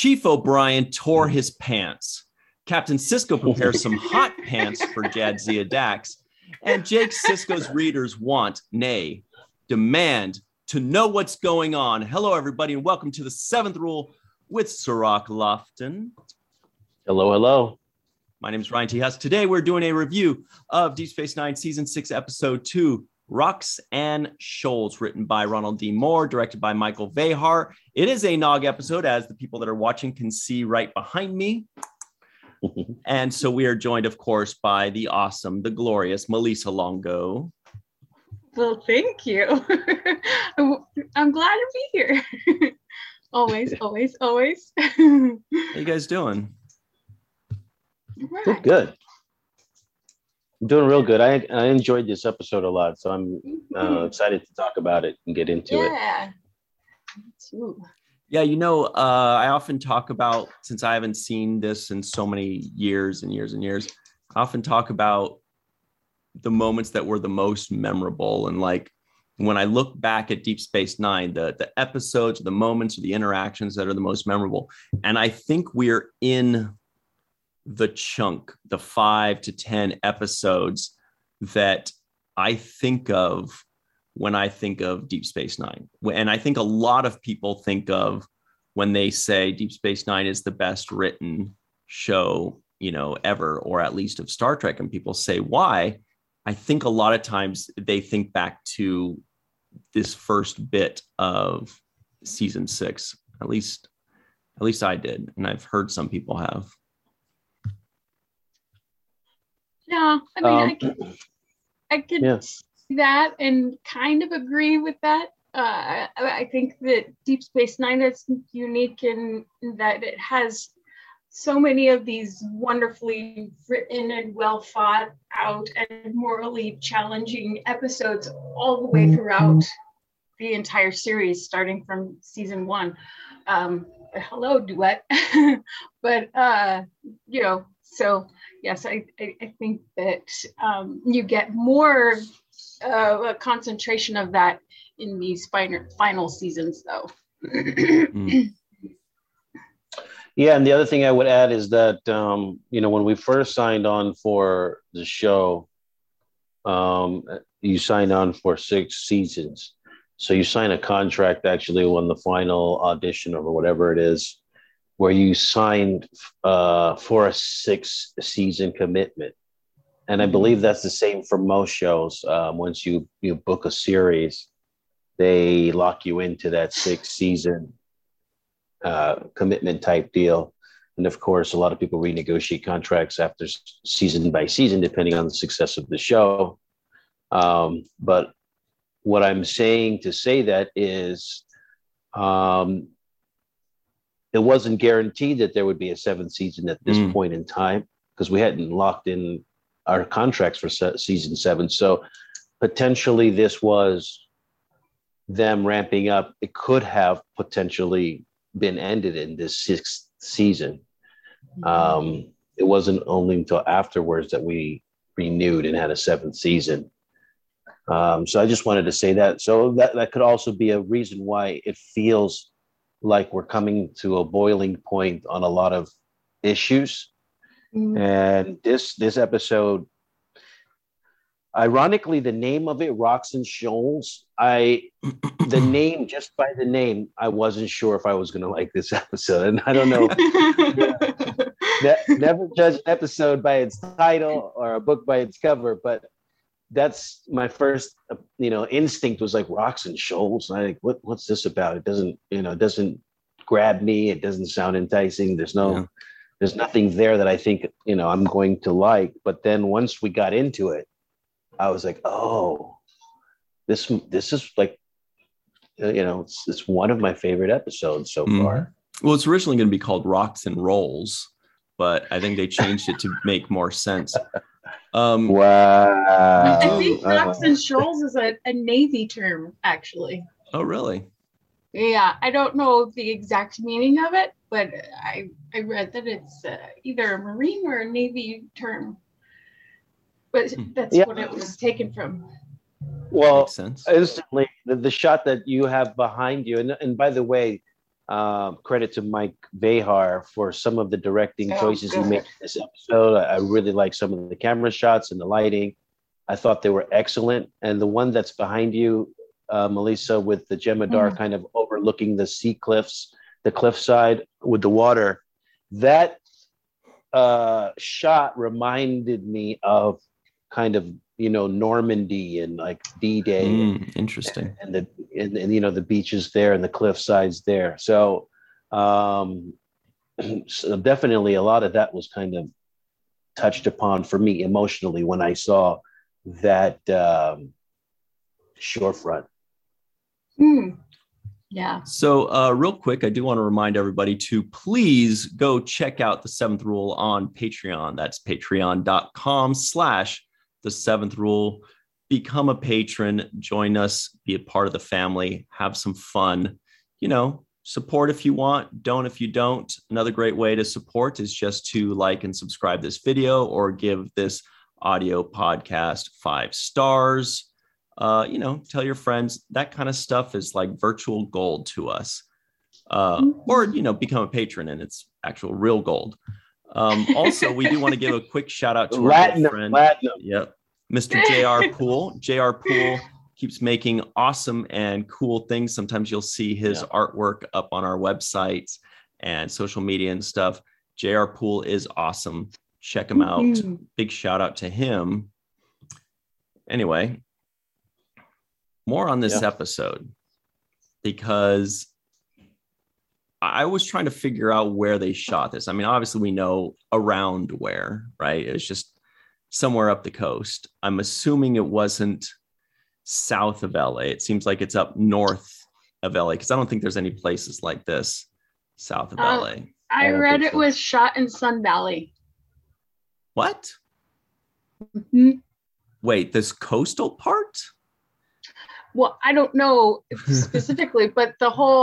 Chief O'Brien tore his pants. Captain Sisko prepares some hot pants for Jadzia Dax. And Jake Sisko's readers want, nay, demand to know what's going on. Hello, everybody, and welcome to the Seventh Rule with Cirroc Lofton. Hello, hello. My name is Ryan T. Huss. Today, we're doing a review of Deep Space Nine Season 6, Episode 2, Roxanne Shoals, written by Ronald D. Moore, directed by Michael Vehar. It is a Nog episode, as the people that are watching can see right behind me. And so we are joined, of course, by the awesome, the glorious Melissa Longo. Well, thank you. I'm glad to be here. Always. How you guys doing? Right. Good. I'm doing real good. I enjoyed this episode a lot, so I'm excited to talk about it and get into it. Yeah. Me too. Yeah, I often talk about, since I haven't seen this in so many years and years and years, I often talk about the moments that were the most memorable. And like, when I look back at Deep Space Nine, the episodes, the moments, or the interactions that are the most memorable. And I think we're in the chunk, the 5 to 10 episodes that I think of when I think of Deep Space Nine. And I think a lot of people think of when they say Deep Space Nine is the best written show, ever, or at least of Star Trek. And people say, why? I think a lot of times they think back to this first bit of season 6. At least I did. And I've heard some people have. Yeah, I could see that and kind of agree with that. I think that Deep Space Nine is unique in that it has so many of these wonderfully written and well thought out and morally challenging episodes all the way throughout the entire series, starting from season 1. Hello, duet. But so yes, I think that you get more a concentration of that in these final seasons, though. Yeah, and the other thing I would add is that when we first signed on for the show, you signed on for 6 seasons. So you sign a contract actually when the final audition or whatever it is, where you signed for a 6-season commitment. And I believe that's the same for most shows. Once you book a series, they lock you into that 6-season commitment type deal. And of course, a lot of people renegotiate contracts after season by season, depending on the success of the show. But what I'm saying to say that is, it wasn't guaranteed that there would be a 7th season at this point in time, because we hadn't locked in our contracts for season 7. So potentially this was them ramping up. It could have potentially been ended in this 6th season. It wasn't only until afterwards that we renewed and had a 7th season. So I just wanted to say that. So that could also be a reason why it feels like we're coming to a boiling point on a lot of issues. And this episode, ironically, the name of it, Roxanne Shoals, the name, just by the name, I wasn't sure if I was going to like this episode. And I don't know. Never judge an episode by its title or a book by its cover, but that's my first, instinct was like Roxanne Shoals. And I think, what's this about? It doesn't grab me. It doesn't sound enticing. There's nothing there that I think, I'm going to like. But then once we got into it, I was like, oh, this is like, it's one of my favorite episodes so far. Well, it's originally going to be called Rocks and Rolls, but I think they changed it to make more sense. Wow. I think Roxanne Shoals is a Navy term, actually. Oh, really? Yeah, I don't know the exact meaning of it, but I read that it's either a Marine or a Navy term. But that's what it was taken from. Well, instantly, the shot that you have behind you, and by the way, credit to Mike Vehar for some of the directing choices he made in this episode. I really like some of the camera shots and the lighting. I thought they were excellent. And the one that's behind you, Melissa, with the Jem'Hadar kind of overlooking the sea cliffs, the cliffside with the water, that shot reminded me of kind of, Normandy and like D-Day. Interesting. And the beaches there and the cliff sides there. So, so definitely a lot of that was kind of touched upon for me emotionally when I saw that shorefront. Yeah. So real quick, I do want to remind everybody to please go check out The Seventh Rule on Patreon. That's patreon.com/The Seventh Rule. Become a patron, join us, be a part of the family, have some fun, support if you want, don't if you don't. Another great way to support is just to like and subscribe this video or give this audio podcast 5 stars. Tell your friends. That kind of stuff is like virtual gold to us. Or become a patron and it's actual real gold. Also, we do want to give a quick shout out to our good friend. Yep. Mr. J.R. Poole. J.R. Poole keeps making awesome and cool things. Sometimes you'll see his artwork up on our websites and social media and stuff. J.R. Poole is awesome. Check him out. Big shout out to him. Anyway, more on this episode, because I was trying to figure out where they shot this. I mean, obviously we know around where, right? It was just somewhere up the coast. I'm assuming it wasn't south of LA. It seems like it's up north of LA, because I don't think there's any places like this south of LA. I read it was shot in Sun Valley. What? Mm-hmm. Wait, this coastal part? Well, I don't know specifically, but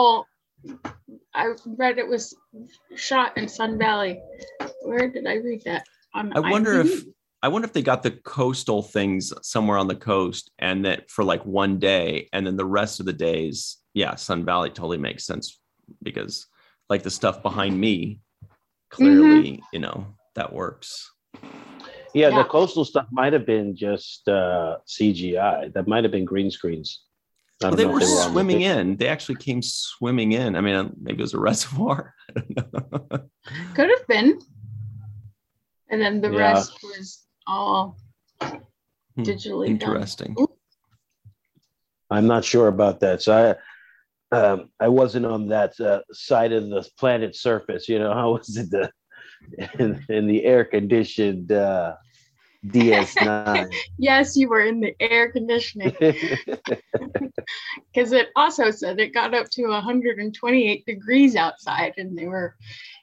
I read it was shot in Sun Valley. Where did I read that? I wonder if they got the coastal things somewhere on the coast, and that for like one day, and then the rest of the days, Sun Valley totally makes sense, because like the stuff behind me, clearly, that works. Yeah, the coastal stuff might have been just CGI. That might have been green screens. Well, they were swimming in. They actually came swimming in. I mean, maybe it was a reservoir. I don't know. Could have been. And then the rest was all digitally interesting. Done. I'm not sure about that. So I wasn't on that side of the planet's surface. I was in the air-conditioned DS9. Yes, you were in the air conditioning. Because it also said it got up to 128 degrees outside, and they were,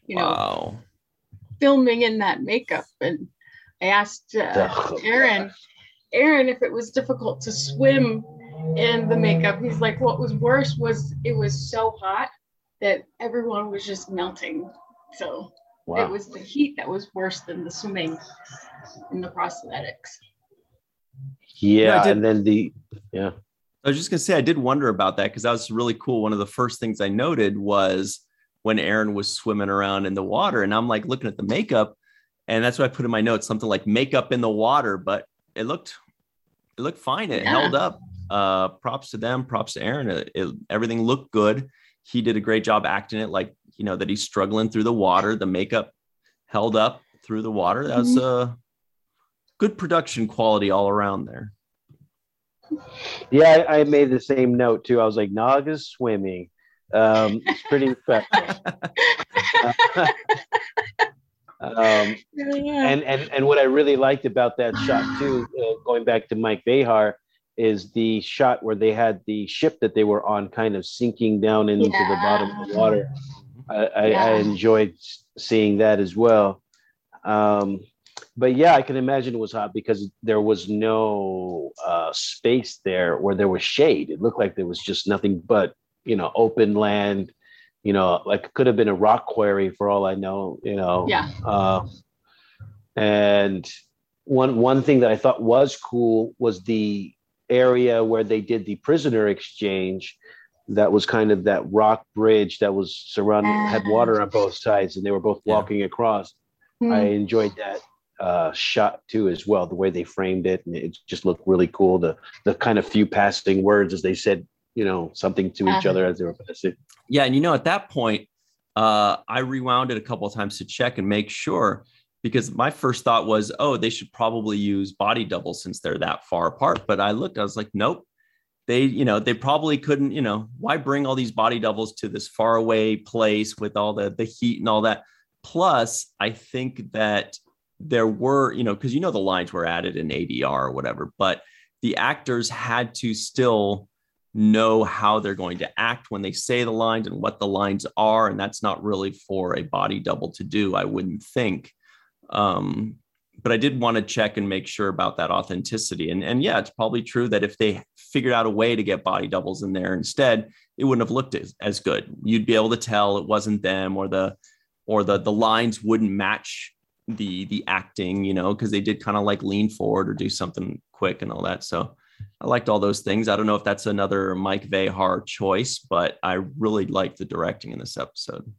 filming in that makeup. And I asked Aaron if it was difficult to swim in the makeup. He's like, what was worse was it was so hot that everyone was just melting. So it was the heat that was worse than the swimming in the prosthetics. And then I was just gonna say, I did wonder about that, because that was really cool. One of the first things I noted was when Aaron was swimming around in the water, and I'm like looking at the makeup, and that's what I put in my notes, something like makeup in the water, but it looked fine. It held up. Props to them, props to Aaron. Everything looked good. He did a great job acting it like, that he's struggling through the water. The makeup held up through the water. That was good production quality all around there. Yeah, I made the same note too. I was like, Naga's swimming. It's pretty effective. And what I really liked about that shot too, going back to Mike Vehar, is the shot where they had the ship that they were on kind of sinking down into the bottom of the water. I enjoyed seeing that as well. But I can imagine it was hot because there was no space there where there was shade. It looked like there was just nothing but, open land, like it could have been a rock quarry for all I know, and one thing that I thought was cool was the area where they did the prisoner exchange. that was kind of that rock bridge that was surrounded, had water on both sides, and they were both walking across. I enjoyed that shot too as well, the way they framed it, and it just looked really cool. The kind of few passing words as they said, something to each other as they were passing. Yeah, and at that point, I rewound it a couple of times to check and make sure, because my first thought was, oh, they should probably use body doubles since they're that far apart. But I looked, I was like, nope. They probably couldn't, why bring all these body doubles to this far away place with all the heat and all that? Plus, I think that there were, because the lines were added in ADR or whatever, but the actors had to still know how they're going to act when they say the lines and what the lines are. And that's not really for a body double to do, I wouldn't think. But I did want to check and make sure about that authenticity. And yeah, it's probably true that if they figured out a way to get body doubles in there instead, it wouldn't have looked as good. You'd be able to tell it wasn't them, or the lines wouldn't match the acting, because they did kind of like lean forward or do something quick and all that. So I liked all those things. I don't know if that's another Mike Vehar choice, but I really liked the directing in this episode.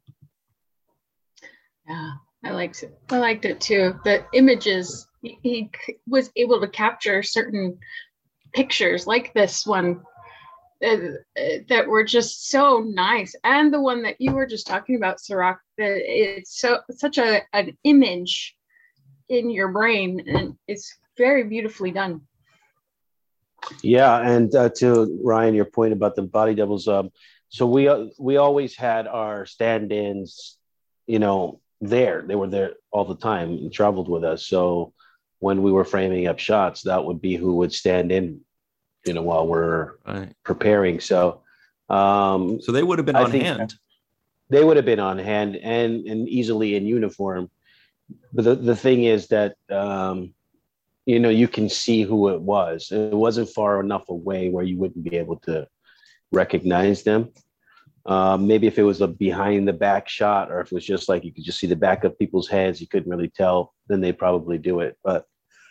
Yeah. I liked it too. The images, he was able to capture certain pictures like this one that were just so nice. And the one that you were just talking about, Sirach, that it's such an image in your brain, and it's very beautifully done. Yeah, and to Ryan, your point about the body doubles, so we always had our stand-ins, there. They were there all the time and traveled with us. So when we were framing up shots, that would be who would stand in, while we're preparing. So so they would have been on hand. They would have been on hand and easily in uniform. But the thing is that you can see who it was. It wasn't far enough away where you wouldn't be able to recognize them. Maybe if it was a behind the back shot, or if it was just like you could just see the back of people's heads, you couldn't really tell, then they'd probably do it. But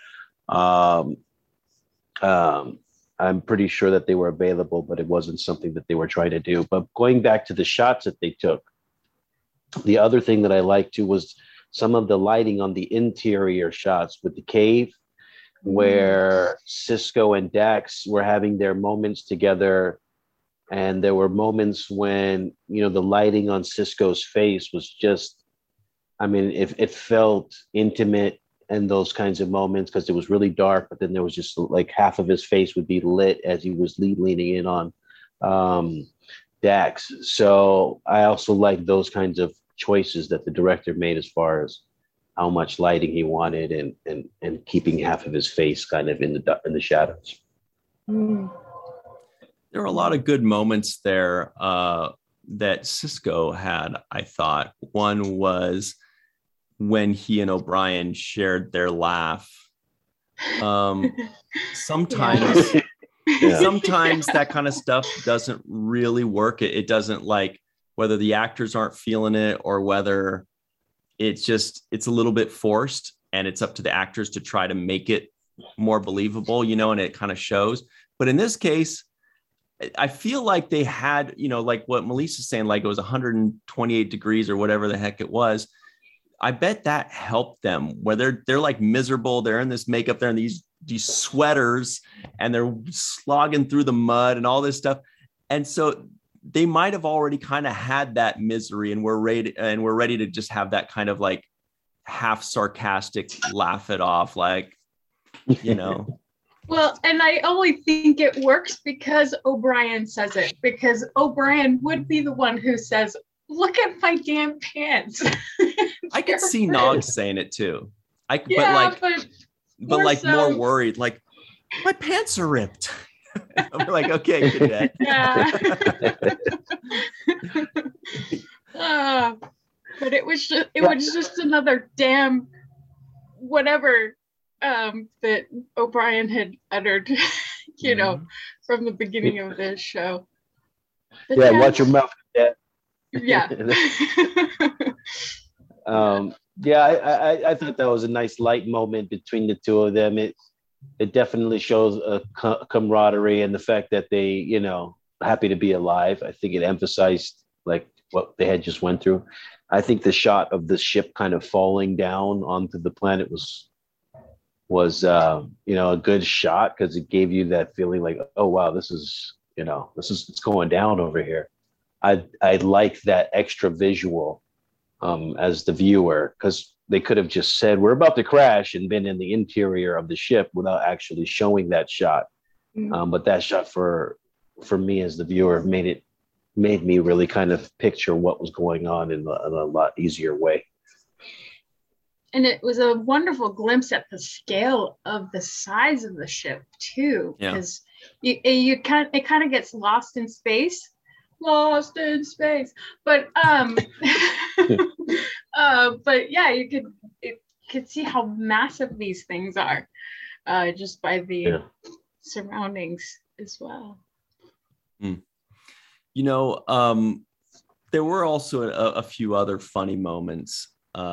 I'm pretty sure that they were available, but it wasn't something that they were trying to do. But going back to the shots that they took, the other thing that I liked too was some of the lighting on the interior shots with the cave, where Sisko and Dax were having their moments together. And there were moments when, the lighting on Sisko's face was just, it felt intimate in those kinds of moments, because it was really dark, but then there was just like half of his face would be lit as he was leaning in on Dax. So I also like those kinds of choices that the director made as far as how much lighting he wanted and keeping half of his face kind of in the shadows. There were a lot of good moments there that Sisko had, I thought. One was when he and O'Brien shared their laugh. Sometimes that kind of stuff doesn't really work. It doesn't, like, whether the actors aren't feeling it or whether it's a little bit forced, and it's up to the actors to try to make it more believable, and it kind of shows. But in this case, I feel like they had, like what Melissa's saying, like it was 128 degrees or whatever the heck it was. I bet that helped them, where they're like miserable. They're in this makeup, they're in these sweaters, and they're slogging through the mud and all this stuff. And so they might have already kind of had that misery, and we're ready to just have that kind of like half sarcastic laugh it off, like, Well, and I only think it works because O'Brien says it, because O'Brien would be the one who says, "Look at my damn pants." I could see Nog saying it too. But like so... more worried, like, my pants are ripped. I'm like, okay, cadet. Yeah. But it was just another damn whatever that O'Brien had uttered, from the beginning of this show. But yeah, watch your mouth. Yeah. I thought that was a nice light moment between the two of them. It definitely shows a camaraderie, and the fact that they, happy to be alive. I think it emphasized like what they had just went through. I think the shot of the ship kind of falling down onto the planet was a good shot, because it gave you that feeling like, oh wow, this is it's going down over here. I like that extra visual as the viewer, because they could have just said we're about to crash and been in the interior of the ship without actually showing that shot. But that shot for me as the viewer made me really kind of picture what was going on in a lot easier way. And it was a wonderful glimpse at the scale of the size of the ship too, because it kind of gets lost in space. But but yeah, you could see how massive these things are just by the surroundings as well. There were also a few other funny moments,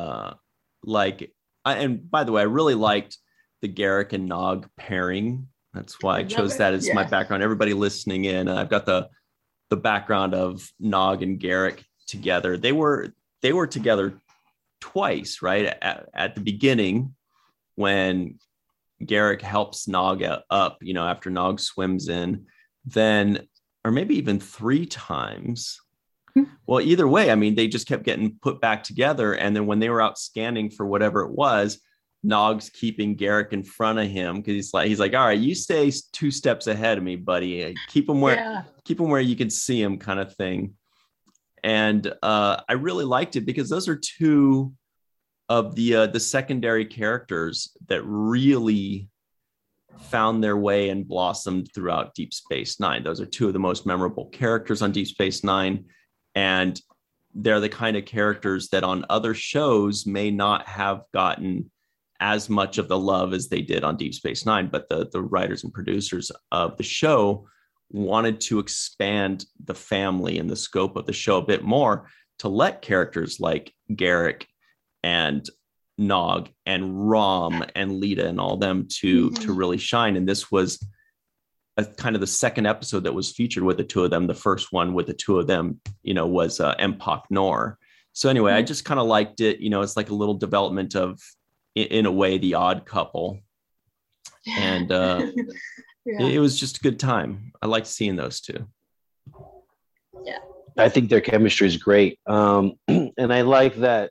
and by the way, I really liked the Garak and Nog pairing. That's why I chose that as my background. Everybody listening in, I've got the background of Nog and Garak together. They were together twice, right? At the beginning, when Garak helps Nog up, after Nog swims in, then, or maybe even 3 times. Well, either way, I mean, they just kept getting put back together. And then when they were out scanning for whatever it was, Nog's keeping Garak in front of him, because he's like, all right, you stay 2 steps ahead of me, buddy. Keep him where you can see him, kind of thing. And I really liked it, because those are 2 of the secondary characters that really found their way and blossomed throughout Deep Space Nine. Those are 2 of the most memorable characters on Deep Space Nine. And they're the kind of characters that on other shows may not have gotten as much of the love as they did on Deep Space Nine. But the writers and producers of the show wanted to expand the family and the scope of the show a bit more, to let characters like Garak and Nog and Rom and Lita and all them to really shine. And this was a kind of the second episode that was featured with the 2 of them. The first one with the 2 of them, was Empok Nor. So anyway, I just kind of liked it. It's like a little development of, in a way, the Odd Couple. And it was just a good time. I liked seeing those 2. Yeah. I think their chemistry is great. And I like that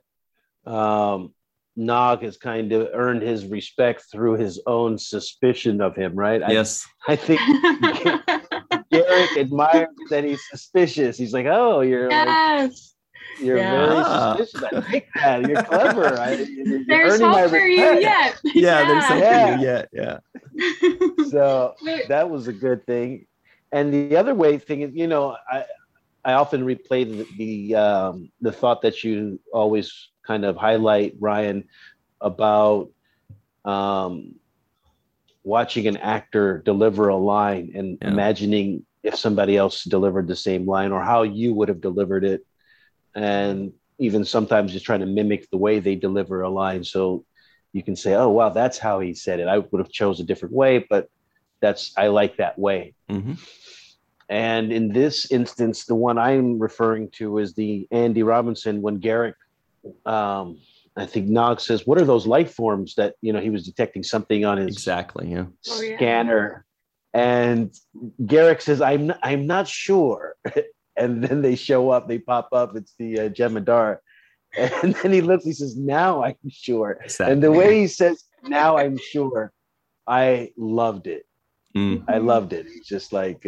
Nog has kind of earned his respect through his own suspicion of him, right? Yes. I think Garak admires that he's suspicious. He's like, oh, you're very suspicious. I like that. You're clever. There's hope for you yet. There's hope for you yet. Yeah. So that was a good thing. And the other thing is, I often replay the thought that you always kind of highlight, Ryan, about watching an actor deliver a line and imagining if somebody else delivered the same line, or how you would have delivered it. And even sometimes just trying to mimic the way they deliver a line. So you can say, oh, wow, that's how he said it. I would have chose a different way, but I like that way. Mm-hmm. And in this instance, the one I'm referring to is the Andy Robinson, when Garak, I think Nog says, what are those life forms that, he was detecting something on his scanner. And Garak says, I'm not sure. And then they show up, they pop up. It's the Jem'Hadar. And then he looks, he says, now I'm sure. Exactly. And the way he says, now I'm sure, I loved it. Mm. I loved it. It's just like,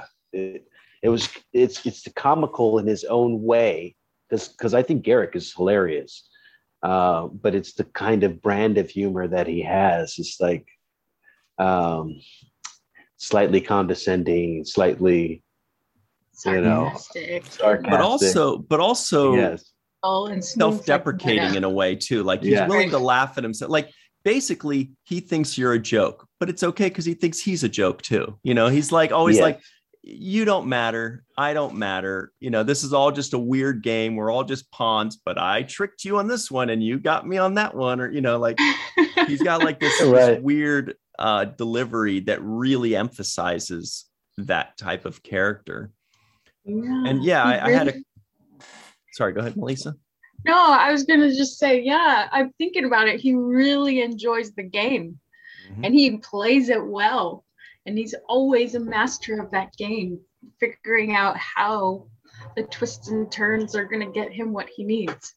it's the comical in his own way, because I think Garak is hilarious, but it's the kind of brand of humor that he has. It's like slightly condescending, slightly sarcastic, but also yes, self-deprecating in a way too. Like he's willing to laugh at himself. Like basically, he thinks you're a joke, but it's okay because he thinks he's a joke too. He's like always like, you don't matter. I don't matter. This is all just a weird game. We're all just pawns, but I tricked you on this one and you got me on that one. Or, like he's got like this, this weird delivery that really emphasizes that type of character. And yeah, I had a. Sorry, go ahead, Melissa. No, I was going to just say, yeah, I'm thinking about it. He really enjoys the game and he plays it well. And he's always a master of that game, figuring out how the twists and turns are going to get him what he needs.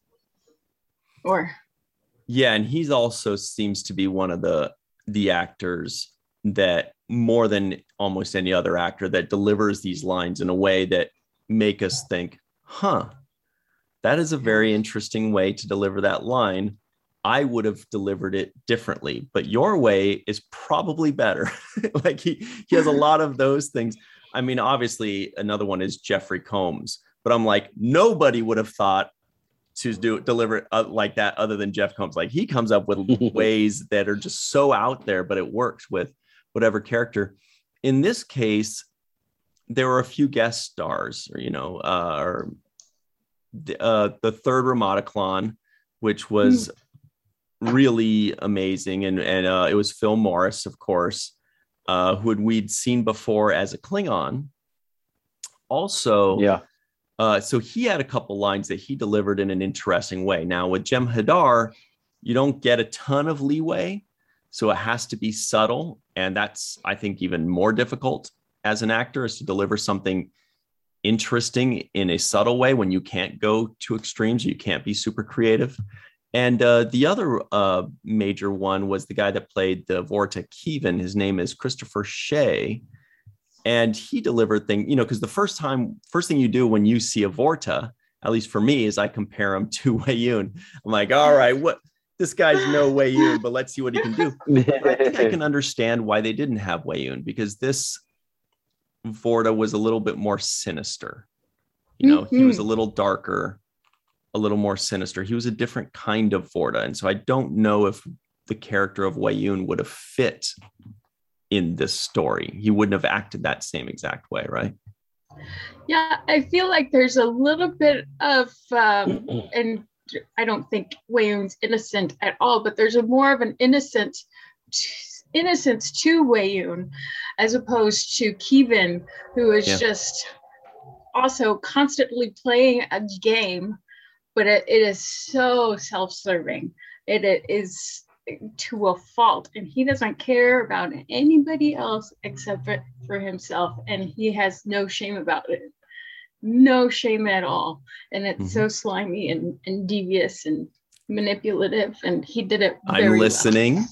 Yeah, and he's also seems to be one of the actors that more than almost any other actor that delivers these lines in a way that make us think, that is a very interesting way to deliver that line. I would have delivered it differently, but your way is probably better. Like he has a lot of those things. I mean, obviously another one is Jeffrey Combs, but I'm like, nobody would have thought to deliver it like that other than Jeff Combs. Like he comes up with ways that are just so out there, but it works with whatever character. In this case, there were a few guest stars, or the third Ramataclon, which was really amazing, and it was Phil Morris, of course, who we'd seen before as a Klingon. Also, so he had a couple lines that he delivered in an interesting way. Now with Jem'Hadar, you don't get a ton of leeway, so it has to be subtle, and that's, I think, even more difficult as an actor, is to deliver something interesting in a subtle way when you can't go to extremes, you can't be super creative. And the other major one was the guy that played the Vorta Keevan. His name is Christopher Shea, and he delivered because the first thing you do when you see a Vorta, at least for me, is I compare him to Weyoun. I'm like, all right, this guy's no Weyoun, but let's see what he can do. I think I can understand why they didn't have Weyoun, because this Vorta was a little bit more sinister. He was a little darker, a little more sinister. He was a different kind of Vorta. And so I don't know if the character of Weyoun would have fit in this story. He wouldn't have acted that same exact way, right? Yeah, I feel like there's a little bit of, and I don't think Weyoun's innocent at all, but there's more of an innocence to Weyoun as opposed to Keevan, who is just also constantly playing a game, but it is so self-serving. It is to a fault, and he doesn't care about anybody else except for himself, and he has no shame about it. No shame at all. And it's so slimy and devious and manipulative, and he did it very I'm listening. Well.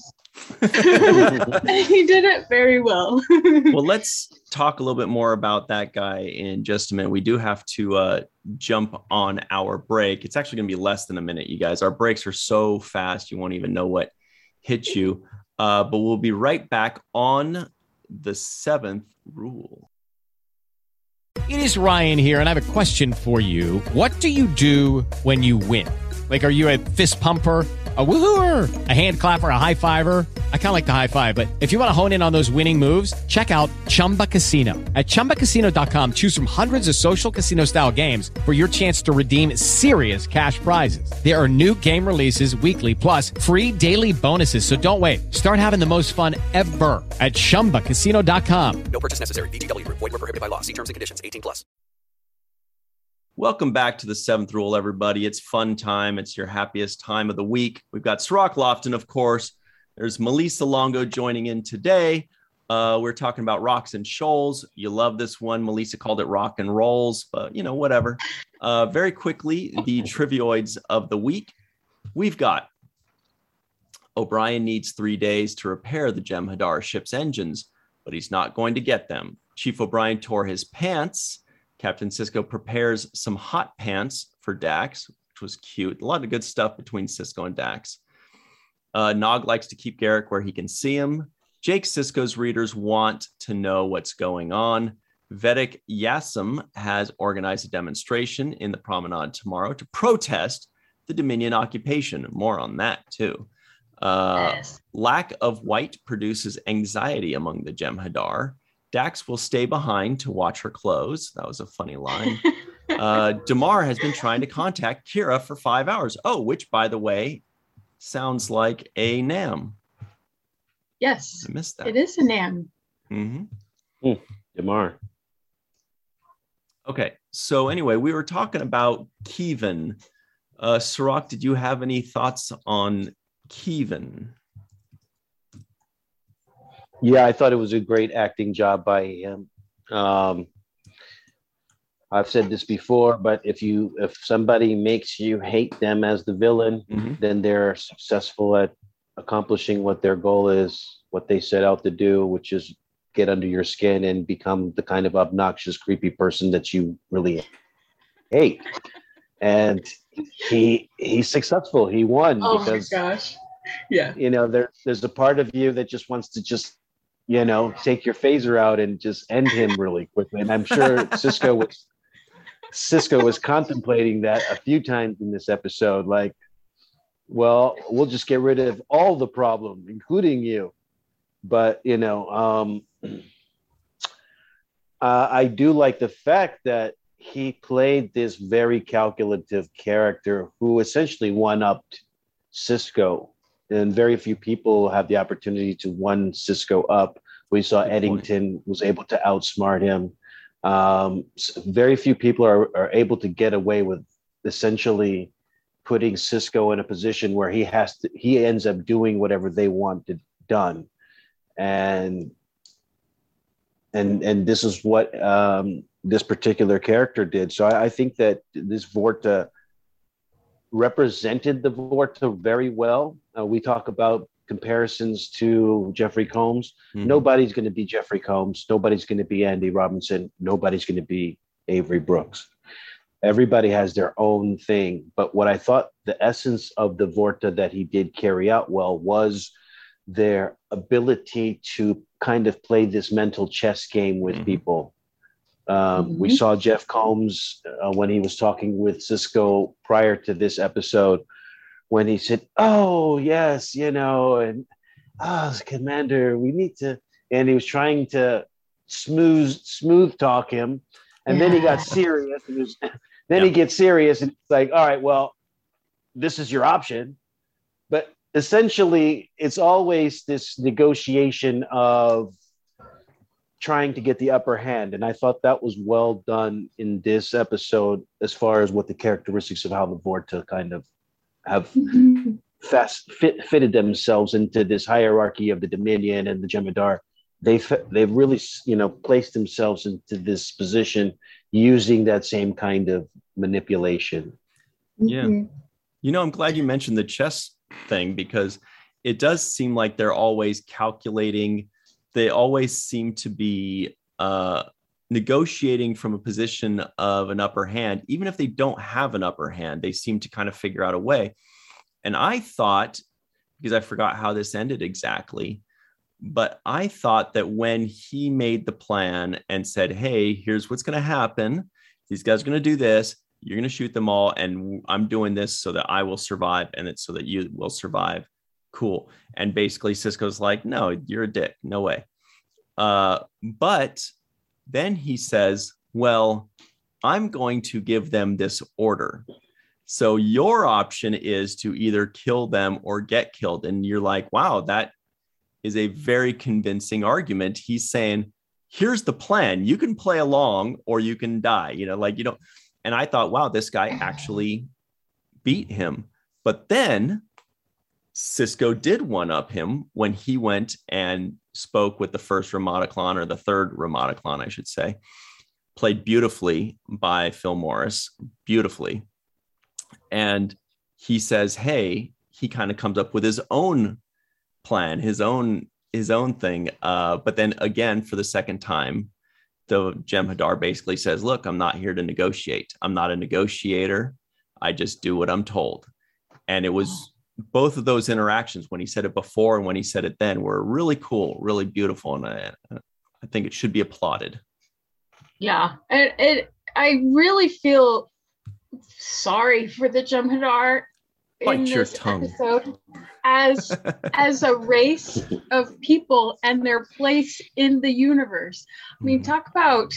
He did it very well. Well, let's talk a little bit more about that guy in just a minute. We do have to jump on our break. It's actually going to be less than a minute, you guys. Our breaks are so fast, you won't even know what hit you. But we'll be right back on the seventh rule. It is Ryan here, and I have a question for you. What do you do when you win? Like, are you a fist pumper, a woohooer, a hand clapper, a high fiver? I kind of like the high five, but if you want to hone in on those winning moves, check out Chumba Casino. At ChumbaCasino.com, choose from hundreds of social casino style games for your chance to redeem serious cash prizes. There are new game releases weekly, plus free daily bonuses. So don't wait. Start having the most fun ever at ChumbaCasino.com. No purchase necessary. VGW Group. Void where prohibited by law. See terms and conditions. 18+. Welcome back to the seventh rule, everybody. It's fun time. It's your happiest time of the week. We've got Cirroc Lofton, of course. There's Melissa Longo joining in today. We're talking about Rocks and Shoals. You love this one. Melissa called it Rock and Rolls, but whatever. Very quickly, the trivioids of the week. We've got O'Brien needs 3 days to repair the Jem'Hadar ship's engines, but he's not going to get them. Chief O'Brien tore his pants. Captain Sisko prepares some hot pants for Dax, which was cute. A lot of good stuff between Sisko and Dax. Nog likes to keep Garak where he can see him. Jake Sisko's readers want to know what's going on. Vedic Yassam has organized a demonstration in the promenade tomorrow to protest the Dominion occupation. More on that, too. Yes. Lack of white produces anxiety among the Jem'Hadar. Dax will stay behind to watch her clothes. That was a funny line. Damar has been trying to contact Kira for 5 hours. Oh, which, by the way, sounds like a NAM. Yes. I missed that. It is a NAM. Mm-hmm. Damar. Okay. So anyway, we were talking about Kevin. Sirach, did you have any thoughts on Kevin? Yeah, I thought it was a great acting job by him. I've said this before, but if somebody makes you hate them as the villain, then they're successful at accomplishing what their goal is, what they set out to do, which is get under your skin and become the kind of obnoxious, creepy person that you really hate. And he's successful. He won because, my gosh. Yeah. There's a part of you that just wants to take your phaser out and just end him really quickly. And I'm sure Cisco was contemplating that a few times in this episode, like, well, we'll just get rid of all the problem, including you. But, I do like the fact that he played this very calculative character who essentially one-upped Cisco. And very few people have the opportunity to one Cisco up. We saw Eddington was able to outsmart him. Very few people are able to get away with essentially putting Cisco in a position where he ends up doing whatever they want done. And this is what this particular character did. So I think that this Vorta represented the Vorta very well. We talk about comparisons to Jeffrey Combs. Nobody's going to be Jeffrey Combs. Nobody's going to be Andy Robinson. Nobody's going to be Avery Brooks. Everybody has their own thing. But what I thought the essence of the Vorta that he did carry out well was their ability to kind of play this mental chess game with people. We saw Jeff Combs when he was talking with Cisco prior to this episode, when he said, "Oh, yes, and Commander, we need to," and he was trying to smooth talk him. And then he got serious. He gets serious and it's like, all right, well, this is your option. But essentially, it's always this negotiation of trying to get the upper hand. And I thought that was well done in this episode as far as what the characteristics of how the Vorta kind of have fitted themselves into this hierarchy of the Dominion and the Jem'Hadar. They've really, placed themselves into this position using that same kind of manipulation. Yeah. I'm glad you mentioned the chess thing, because it does seem like they're always calculating. They always seem to be negotiating from a position of an upper hand. Even if they don't have an upper hand, they seem to kind of figure out a way. And I thought, because I forgot how this ended exactly, but I thought that when he made the plan and said, "Hey, here's what's going to happen. These guys are going to do this. You're going to shoot them all. And I'm doing this so that I will survive. And it's so that you will survive." Cool. And basically Cisco's like, "No, you're a dick. No way." But then he says, "Well, I'm going to give them this order. So your option is to either kill them or get killed." And you're like, wow, that is a very convincing argument. He's saying, here's the plan. You can play along or you can die, And I thought, wow, this guy actually beat him. But then Cisco did one-up him when he went and spoke with the first Ramataclon, or the third Ramataclon, I should say. Played beautifully by Phil Morris, beautifully. And he says, hey, he kind of comes up with his own plan, his own thing. But then again, for the second time, the Jem'Hadar basically says, "Look, I'm not here to negotiate. I'm not a negotiator. I just do what I'm told." And it was both of those interactions, when he said it before and when he said it then, were really cool, really beautiful. And I think it should be applauded. Yeah. I really feel sorry for the Jem'Hadar in this episode as a race of people and their place in the universe. I mean, talk about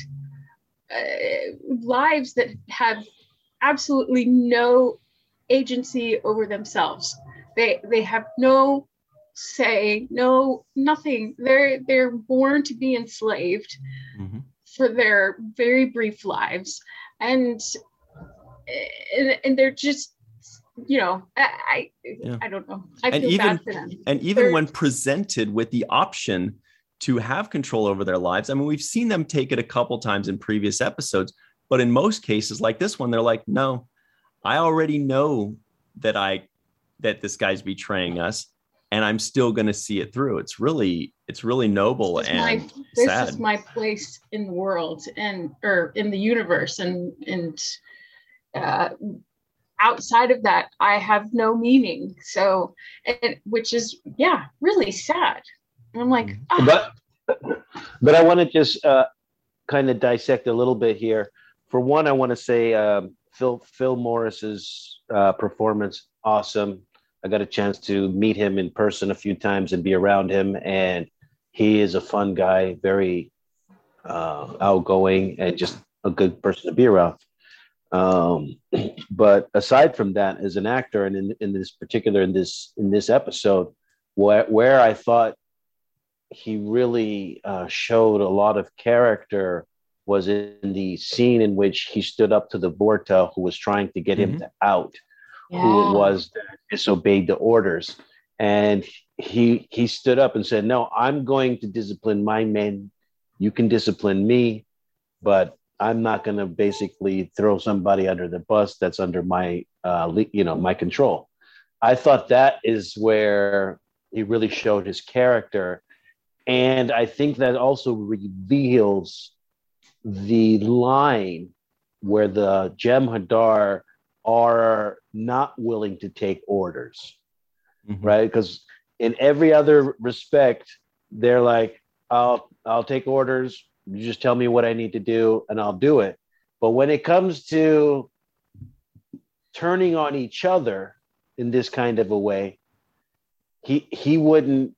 lives that have absolutely no agency over themselves. They have no say, nothing. They're born to be enslaved for their very brief lives. and they're just, I don't know. I feel bad for them. And even when presented with the option to have control over their lives, I mean, we've seen them take it a couple times in previous episodes, but in most cases like this one, they're like, no, I already know that this guy's betraying us, and I'm still going to see it through. It's really noble and sad. This is my place in the world or in the universe, and outside of that, I have no meaning. So, which is really sad. And I'm like, but I want to just kind of dissect a little bit here. For one, I want to say Phil Morris's performance, awesome. I got a chance to meet him in person a few times and be around him, and he is a fun guy, very outgoing, and just a good person to be around. But aside from that, as an actor, and in this episode, where I thought he really showed a lot of character was in the scene in which he stood up to the Vorta who was trying to get him out, who it was that disobeyed the orders. And he stood up and said, no, I'm going to discipline my men. You can discipline me, but I'm not going to basically throw somebody under the bus that's under my, my control. I thought that is where he really showed his character. And I think that also reveals the line where the Jem'Hadar are not willing to take orders, right? Because in every other respect, they're like, I'll take orders. You just tell me what I need to do and I'll do it. But when it comes to turning on each other in this kind of a way, he wouldn't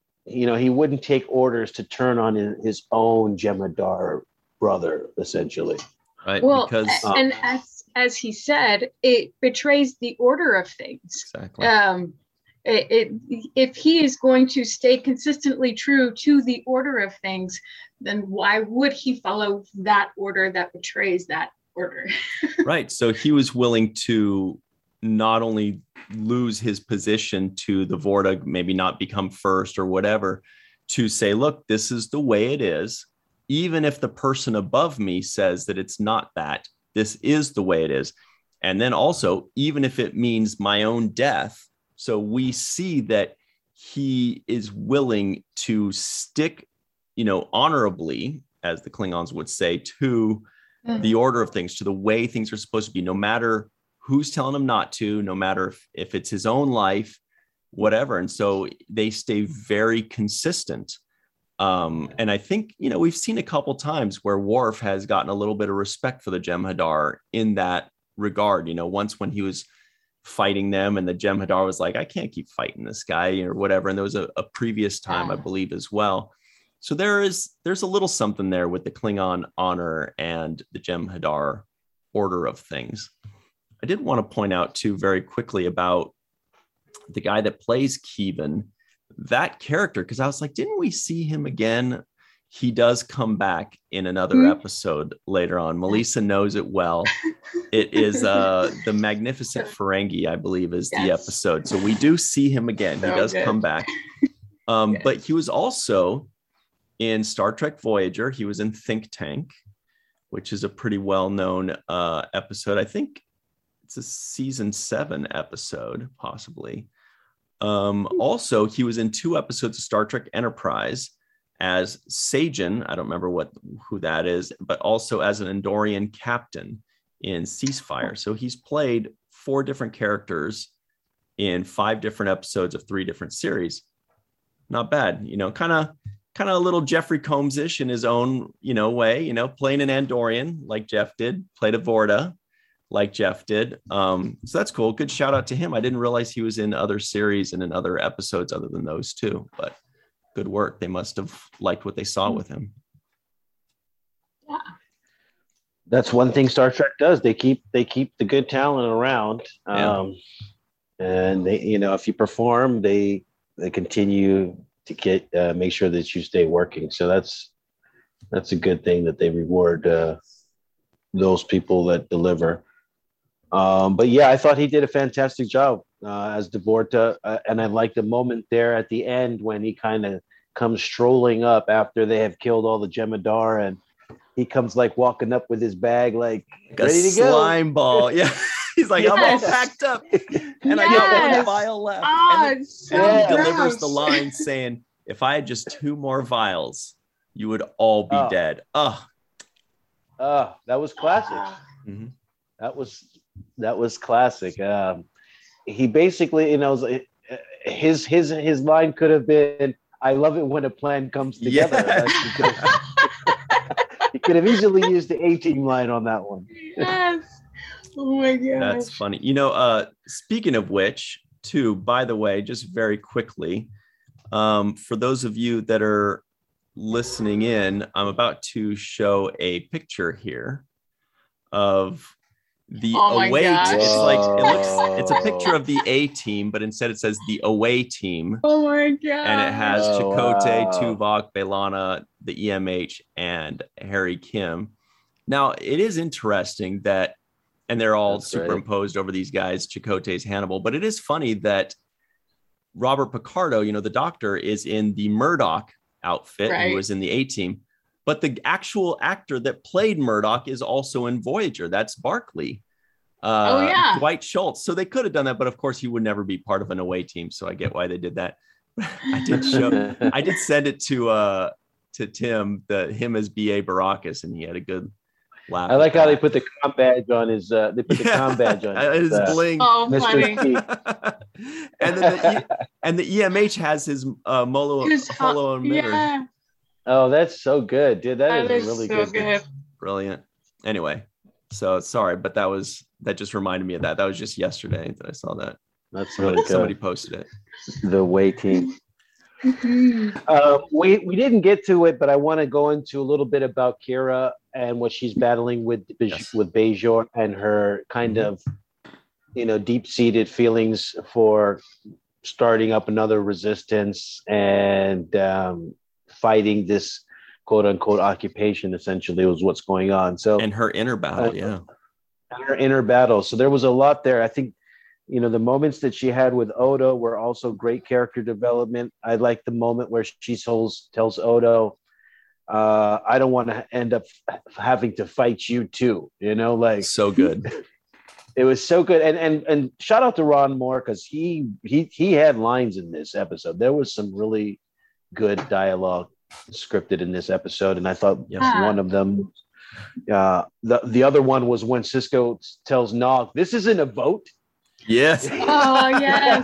take orders to turn on his own Jem'Hadar brother, essentially. Right. Well, because and as he said, it betrays the order of things. Exactly. If he is going to stay consistently true to the order of things, then why would he follow that order that betrays that order? Right. So he was willing to not only lose his position to the Vorta, maybe not become first or whatever, to say, look, this is the way it is. Even if the person above me says that it's not that, this is the way it is. And then also, even if it means my own death. So we see that he is willing to stick, honorably, as the Klingons would say, to the order of things, to the way things are supposed to be, no matter who's telling him not to, no matter if it's his own life, whatever. And so they stay very consistent. And I think, we've seen a couple times where Worf has gotten a little bit of respect for the Jem'Hadar in that regard. Once when he was fighting them and the Jem'Hadar was like, I can't keep fighting this guy or whatever. And there was a previous time, I believe, as well. So there's a little something there with the Klingon honor and the Jem'Hadar order of things. I did want to point out too very quickly about the guy that plays Keevan, that character, because I was like, didn't we see him again? He does come back in another episode later on. Melissa knows it well. It is the Magnificent Ferengi, I believe, is the episode. So we do see him again. He does come back. But he was also in Star Trek Voyager. He was in Think Tank, which is a pretty well-known episode. I think it's a season 7 episode, possibly. Also, he was in 2 episodes of Star Trek Enterprise as Sajin. I don't remember who that is, but also as an Andorian captain in Ceasefire. So he's played 4 different characters in 5 different episodes of 3 different series. Not bad, kind of a little Jeffrey Combs-ish in his own, way, playing an Andorian like Jeff did, played a Vorta like Jeff did. So that's cool. Good shout out to him. I didn't realize he was in other series and in other episodes other than those 2, but good work. They must have liked what they saw with him. Yeah. That's one thing Star Trek does. They keep the good talent around. And they, if you perform, they continue to get make sure that you stay working. So that's a good thing that they reward those people that deliver. But yeah, I thought he did a fantastic job as Devorta, and I like the moment there at the end when he kind of comes strolling up after they have killed all the Jem'Hadar, and he comes like walking up with his bag, like ready to go. Slime ball, yeah. He's like, I'm all packed up, and I got one vial left. And then he delivers the line saying, "If I had just 2 more vials, you would all be dead." That was classic. Mm-hmm. That was classic. He basically, his line could have been, "I love it when a plan comes together." Yeah. He could have easily used the A-Team line on that one. Yes. Oh my god. That's funny. Speaking of which, too, by the way, just very quickly, for those of you that are listening in, I'm about to show a picture here of the away. It's a picture of the A team, but instead it says the away team. Oh my god. And it has Chakotay, Tuvok, B'Elanna, the EMH, and Harry Kim. Now, it is interesting that, and they're all superimposed over these guys, Chakotay's Hannibal, but it is funny that Robert Picardo, the doctor, is in the Murdoch outfit, who was in the A-Team, but the actual actor that played Murdoch is also in Voyager. That's Barclay. Dwight Schultz. So they could have done that, but of course he would never be part of an away team, so I get why they did that. I did send it to Tim, him as B.A. Baracus, and he had a good laugh. I like how they put the com badge on his. They put the com badge on his bling. Oh, funny. And then the EMH has his Holo emitter. Yeah. Oh, that's so good, dude. That is really so good. Brilliant. Anyway, so sorry, but that just reminded me of that. That was just yesterday that I saw that. That's really good. Somebody posted it. The way team. We didn't get to it, but I want to go into a little bit about Kira and what she's battling with Bajor and her kind of deep-seated feelings for starting up another resistance and fighting this quote-unquote occupation. Essentially was what's going on. So, and her inner battle, and her inner battle. So there was a lot there. I think the moments that she had with Odo were also great character development. I like the moment where she tells Odo, I don't want to end up having to fight you too. So good. It was so good. And shout out to Ron Moore, because he had lines in this episode. There was some really good dialogue scripted in this episode, and I thought one of them, the other one was when Sisko tells Nog, "This isn't a vote." Yes. Oh yes.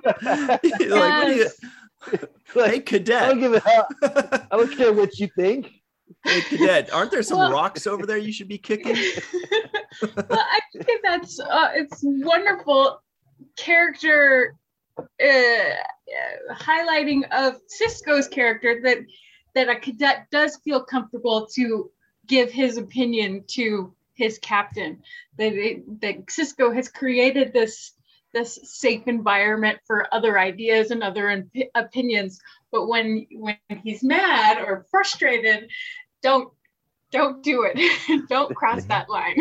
Hey, cadet. I don't give I don't care what you think. Hey, cadet, aren't there some rocks over there you should be kicking? Well, I think that's it's wonderful character highlighting of Sisko's character, that a cadet does feel comfortable to give his opinion to his captain. That Sisko has created this safe environment for other ideas and other opinions, but when he's mad or frustrated, don't do it. Don't cross that line.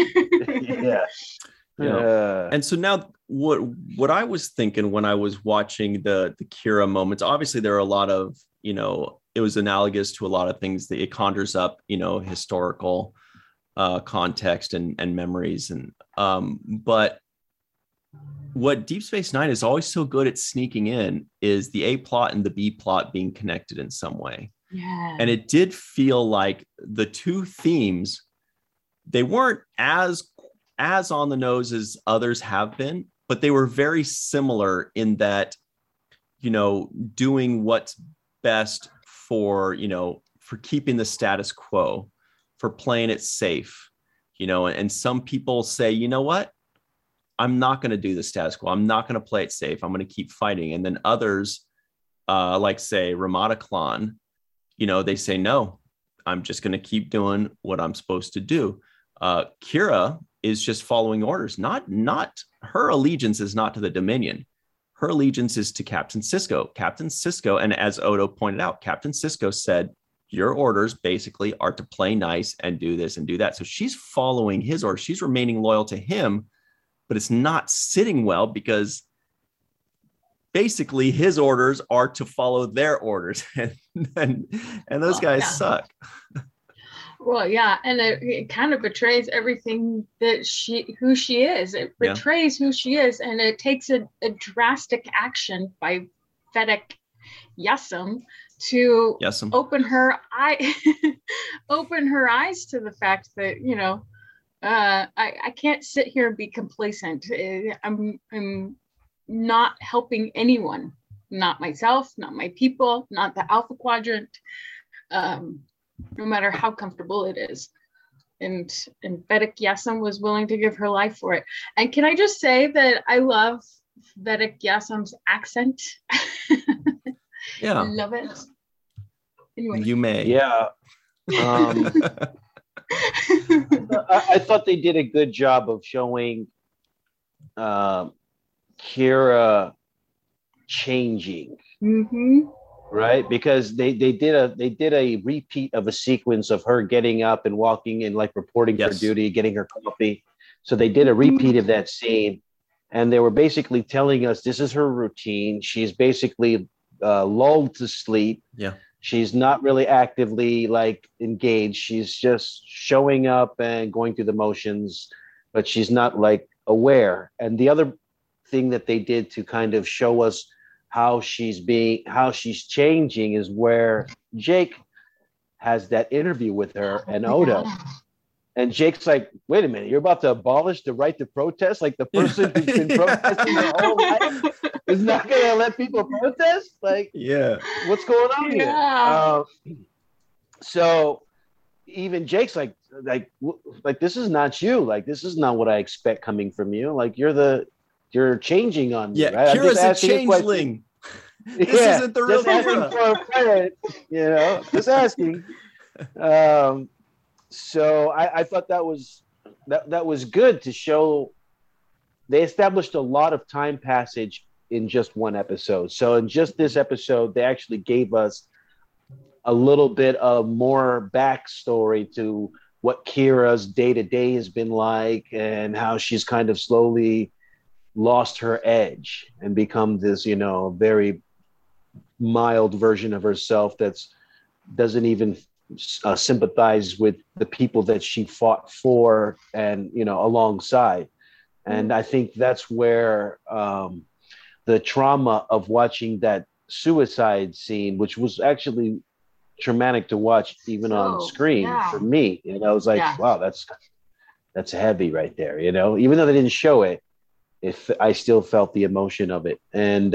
And so now what I was thinking when I was watching the Kira moments, obviously there are a lot of, it was analogous to a lot of things that it conjures up, historical context and memories. And but what Deep Space Nine is always so good at sneaking in is the A plot and the B plot being connected in some way. Yeah. And it did feel like the two themes, they weren't as on the nose as others have been, but they were very similar in that, doing what's best for keeping the status quo, for playing it safe, and some people say, you know what? I'm not going to do the status quo. I'm not going to play it safe. I'm going to keep fighting. And then others, like say Ramada Klan, they say, no, I'm just going to keep doing what I'm supposed to do. Kira is just following orders. Not her allegiance is not to the Dominion. Her allegiance is to Captain Sisko. Captain Sisko, and as Odo pointed out, Captain Sisko said, your orders basically are to play nice and do this and do that. So she's following his orders. She's remaining loyal to him, but it's not sitting well because basically his orders are to follow their orders. And those guys suck. Well, yeah. And it kind of betrays everything that who she is. It betrays who she is. And it takes a drastic action by Vedek Yesem to open her eyes to the fact that, you know, I can't sit here and be complacent. I'm not helping anyone, not myself, not my people, not the Alpha Quadrant, no matter how comfortable it is. And Vedek Yesem was willing to give her life for it. And can I just say that I love Vedek Yasem's accent? Yeah. Love it. Anyway. You may. Yeah. I thought they did a good job of showing Kira changing, right? Because they did a repeat of a sequence of her getting up and walking and like reporting for duty, getting her coffee. So they did a repeat of that scene, and they were basically telling us this is her routine. She's basically lulled to sleep. Yeah. She's not really actively like engaged. She's just showing up and going through the motions, but she's not like aware. And the other thing that they did to kind of show us how she's changing is where Jake has that interview with her and Odo. And Jake's like, wait a minute, you're about to abolish the right to protest? Like the person who's been protesting their whole life is not going to let people protest? Like, what's going on here? So even Jake's like, this is not you. Like, this is not what I expect coming from you. Like, you're changing on me. Yeah, right? Kira's a changeling. This isn't the real Kira. For a friend, you know, just asking. So I thought that was good to show. They established a lot of time passage in just one episode. So in just this episode, they actually gave us a little bit of more backstory to what Kira's day-to-day has been like and how she's kind of slowly lost her edge and become this, you know, very mild version of herself that's doesn't even sympathize with the people that she fought for and, you know, alongside. And I think that's where the trauma of watching that suicide scene, which was actually traumatic to watch even on screen for me, you know, I was like, wow, that's heavy right there, you know, even though they didn't show it, I still felt the emotion of it. And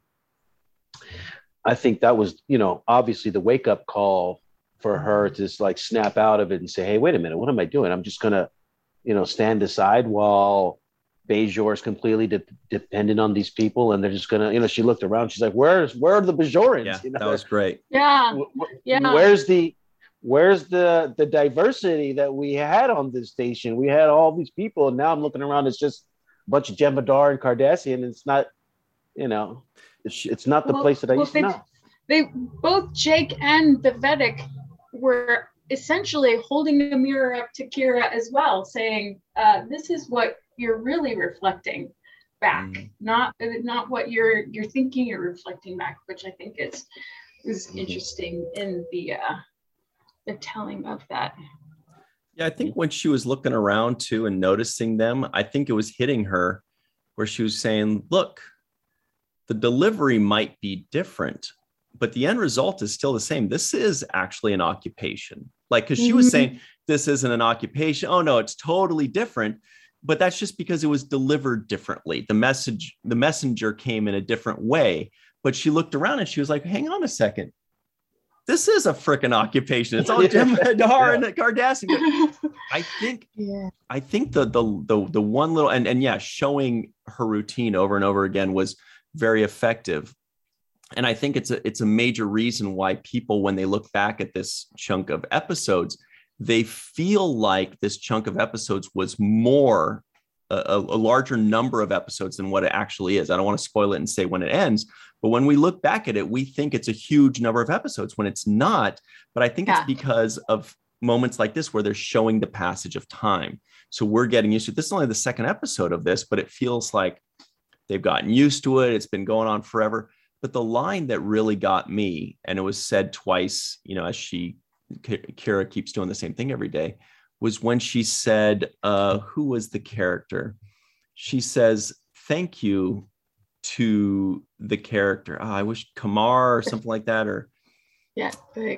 I think that was, you know, obviously the wake up call for her to just like snap out of it and say, hey, wait a minute, what am I doing? I'm just going to, you know, stand aside while Bajor is completely dependent on these people. And they're just going to, you know, she looked around. She's like, where are the Bajorans? Yeah, you know? that was great. Yeah. Where's the diversity that we had on this station? We had all these people. And now I'm looking around. It's just a bunch of Jem'Hadar and Cardassian. It's not, you know, it's not the place that I used to know. They both Jake and the Vedek were essentially holding a mirror up to Kira as well, saying, this is what you're really reflecting back, not what you're thinking you're reflecting back, which I think is interesting in the telling of that. Yeah, I think when she was looking around too and noticing them, I think it was hitting her where she was saying, look, the delivery might be different, but the end result is still the same. This is actually an occupation. Like, because she was saying, this isn't an occupation. Oh, no, it's totally different. But that's just because it was delivered differently. The messenger came in a different way. But she looked around and she was like, hang on a second. This is a freaking occupation. It's all Jem'Hadar and Cardassian. I think the one little and showing her routine over and over again was very effective. And I think it's a major reason why people, when they look back at this chunk of episodes, they feel like this chunk of episodes was more a larger number of episodes than what it actually is. I don't want to spoil it and say when it ends, but when we look back at it, we think it's a huge number of episodes when it's not. But I think it's because of moments like this where they're showing the passage of time. So we're getting used to it. This is only the second episode of this, but it feels like they've gotten used to it. It's been going on forever. But the line that really got me, and it was said twice, as Kira keeps doing the same thing every day, was when she said, who was the character? She says, thank you to the character. I wish Kamar or something like that. Or the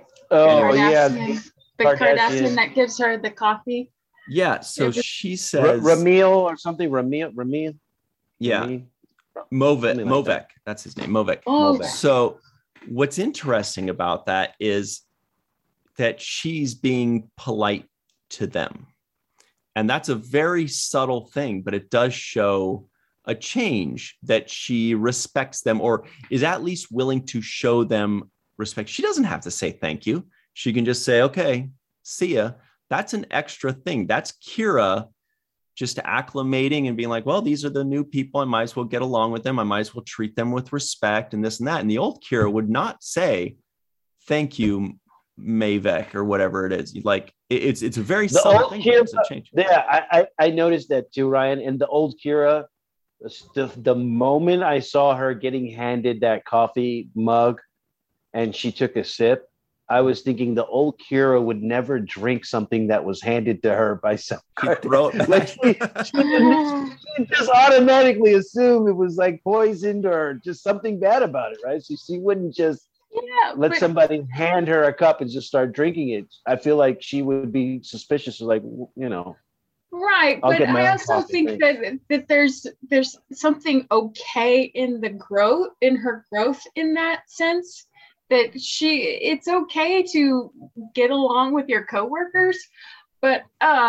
Kardashian that gives her the coffee. Yeah. So she says Ramil or something. Ramil. Yeah. Movek. That's his name. Movek. Oh. So what's interesting about that is that she's being polite to them. And that's a very subtle thing, but it does show a change that she respects them or is at least willing to show them respect. She doesn't have to say thank you. She can just say, okay, see ya. That's an extra thing. That's Kira just acclimating and being like, well, these are the new people. I might as well get along with them. I might as well treat them with respect and this and that. And the old Kira would not say, thank you, Movek, or whatever it is. Like it's a very subtle thing. Kira, change. Yeah, I noticed that too, Ryan. And the old Kira, the moment I saw her getting handed that coffee mug and she took a sip, I was thinking the old Kira would never drink something that was handed to her by some like she just automatically assumed it was like poisoned or just something bad about it, right? So she wouldn't just let somebody hand her a cup and just start drinking it. I feel like she would be suspicious of Right, but I also think that there's something okay in her growth in that sense. That it's okay to get along with your coworkers, but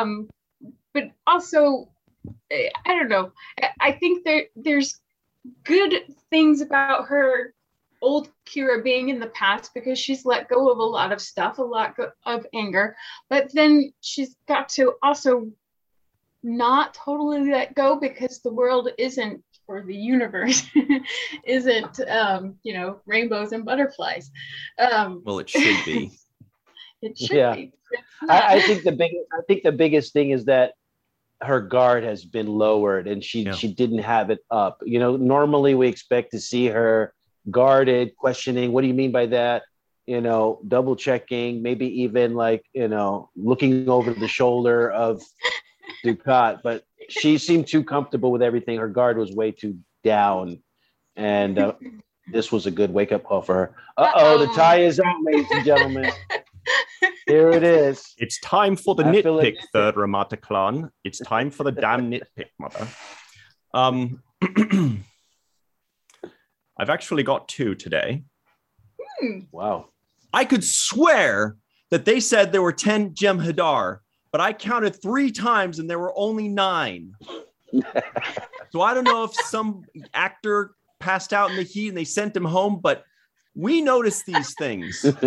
also I don't know. I think there's good things about her old Kira being in the past because she's let go of a lot of stuff, a lot of anger, but then she's got to also not totally let go because the world isn't, or the universe isn't, rainbows and butterflies. Well, it should be. It should be. I think the biggest thing is that her guard has been lowered and she didn't have it up. Normally we expect to see her guarded, questioning. What do you mean by that? Double checking, maybe even looking over the shoulder of Dukat, but she seemed too comfortable with everything. Her guard was way too down, and this was a good wake-up call for her. The tie is out, ladies and gentlemen. Here it is. It's time for the nitpick, third Ramata clan. It's time for the damn nitpick, mother. I've actually got 2 today. Wow. I could swear that they said there were 10 Jem'Hadar, but I counted 3 times and there were only 9. So I don't know if some actor passed out in the heat and they sent him home, but we noticed these things. And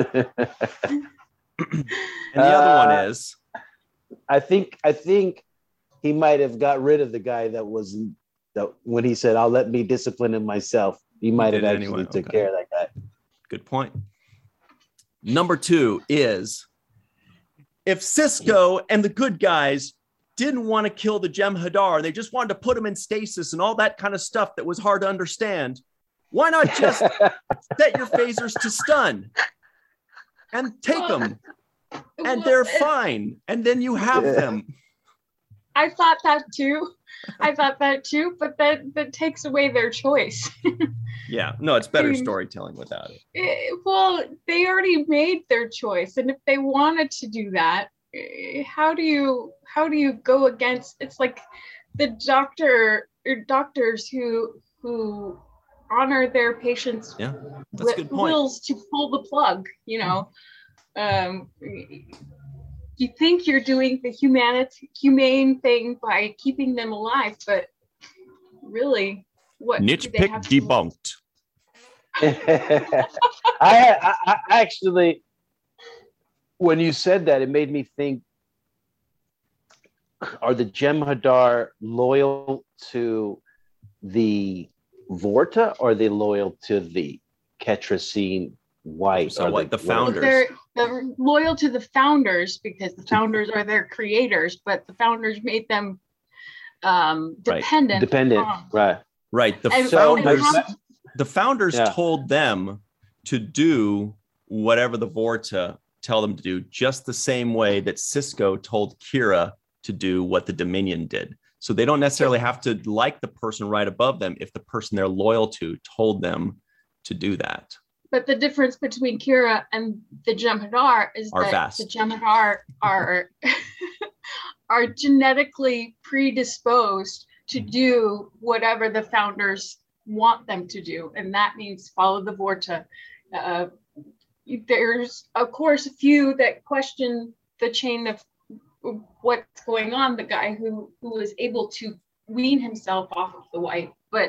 the other one is, I think he might have got rid of the guy that when he said, "I'll let me discipline him myself." He might have actually took care of that guy. Good point. Number 2 is, if Cisco and the good guys didn't want to kill the Jem'Hadar, they just wanted to put them in stasis and all that kind of stuff that was hard to understand, why not just set your phasers to stun and take them? And they're fine. And then you have them. I thought that too, but that takes away their choice. Yeah, no, it's better storytelling without it. Well, they already made their choice, and if they wanted to do that, how do you go against? It's like the doctors who honor their patients' that's a good point. wills to pull the plug. You think you're doing the humane thing by keeping them alive, but really, what nitpick debunked. I actually, when you said that, it made me think are the Jem'Hadar loyal to the Vorta, or are they loyal to the Ketracine White? So what, the founders? They're loyal to the founders because the founders are their creators, but the founders made them dependent. Right. The founders told them to do whatever the Vorta tell them to do, just the same way that Sisko told Kira to do what the Dominion did. So they don't necessarily have to like the person right above them if the person they're loyal to told them to do that. But the difference between Kira and the Jem'Hadar is that vast. The Jem'Hadar are are genetically predisposed to do whatever the founders want them to do, and that means follow the Vorta. There's of course a few that question the chain of what's going on, the guy who was able to wean himself off of the White, but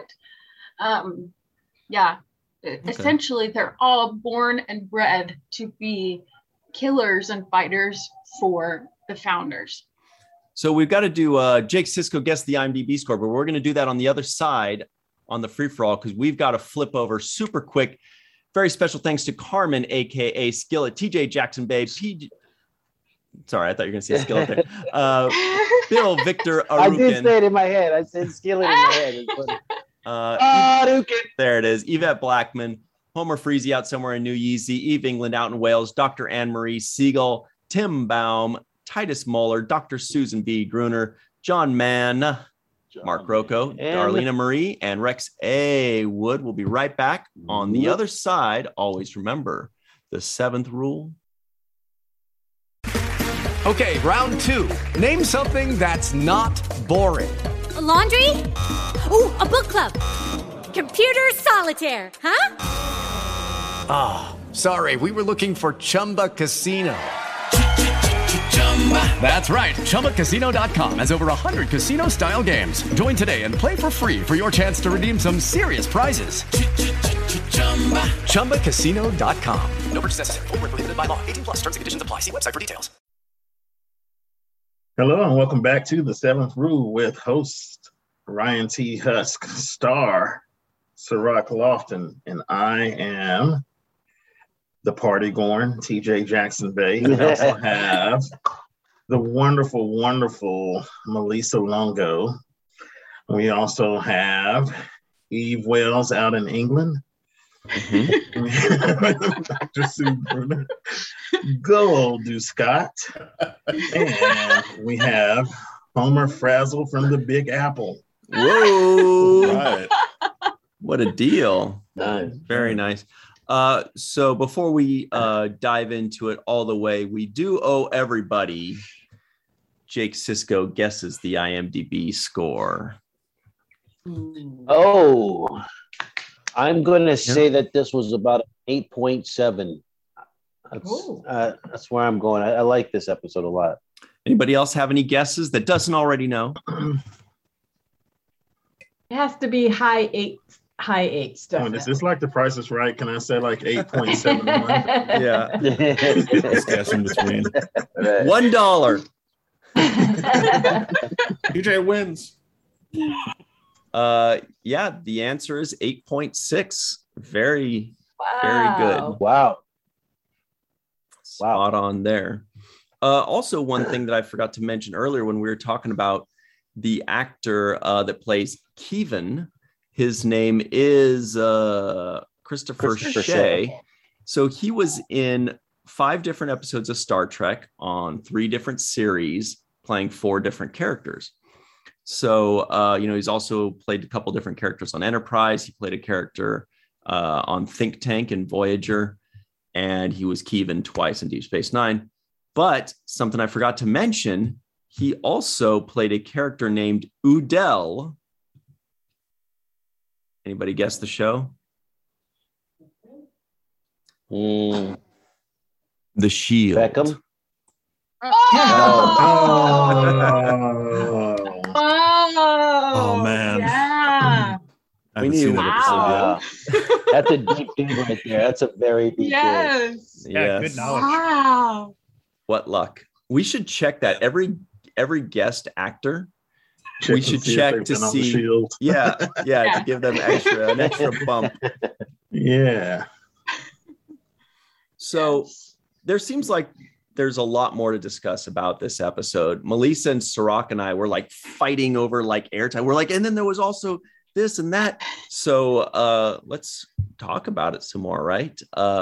essentially they're all born and bred to be killers and fighters for the founders. So we've got to do Jake Sisko guess the IMDb score, but we're going to do that on the other side on the free-for-all because we've got to flip over super quick. Very special thanks to Carmen, aka Skillet, TJ Jackson Babe, sorry, I thought you were going to say Skillet there. Bill Victor Arukin. I did say it in my head. I said Skillet in my head. There it is. Yvette Blackman, Homer Freezy out somewhere in New Yeezy, Eve England out in Wales, Dr. Anne-Marie Siegel, Tim Baum, Titus Muller, Dr. Susan B. Gruner, John Mann, Mark Rocco, Darlena Marie, and Rex A. Wood. We'll be right back on the other side. Always remember the seventh rule. Okay, round two. Name something that's not boring. A laundry? Ooh, a book club. Computer solitaire, huh? Ah, sorry, we were looking for Chumba Casino. That's right. ChumbaCasino.com has over 100 casino-style games. Join today and play for free for your chance to redeem some serious prizes. ChumbaCasino.com. No purchase necessary. Void where prohibited by law. 18 plus. Terms and conditions apply. See website for details. Hello and welcome back to The Seventh Rule with host Ryan T. Husk, star Sirach Lofton, and I am the party going TJ Jackson Bay. We also have the wonderful, wonderful Melissa Longo. We also have Eve Wells out in England. Dr. Sue Bruner, go do Scott, and we have Homer Frazzle from the Big Apple. Whoa! Right. What a deal! Nice. Very nice. So before we dive into it all the way, we do owe everybody Jake Sisko guesses the IMDb score. Oh, I'm going to say that this was about 8.7. That's where I'm going. I like this episode a lot. Anybody else have any guesses that doesn't already know? It has to be high eight stuff. Oh, is this like The Price is Right? Can I say like 8.71? Yeah. Let's guess in between. $1. TJ wins. Yeah, the answer is 8.6. Very good. Wow. Spot on there. Also, one thing that I forgot to mention earlier when we were talking about the actor that plays Kevin, his name is Christopher Shea. So he was in 5 different episodes of Star Trek on 3 different series, playing 4 different characters. So, he's also played a couple different characters on Enterprise. He played a character on Think Tank and Voyager, and he was Kevin twice in Deep Space Nine. But something I forgot to mention, he also played a character named Udell. Anybody guess the show? Mm. The Shield. Beckham? Oh man. Yeah. I haven't seen that episode yet. That's a deep dig right there. That's a very deep dig. Yes. Yes. Good knowledge. Wow. What luck. We should check that. every guest actor, Check we to should see if check they've to been on the see. Shield. Yeah, to give them an extra bump. Yeah. So there seems like there's a lot more to discuss about this episode. Melissa and Sirach and I were like fighting over like airtime. We're like, and then there was also this and that. So let's talk about it some more, right?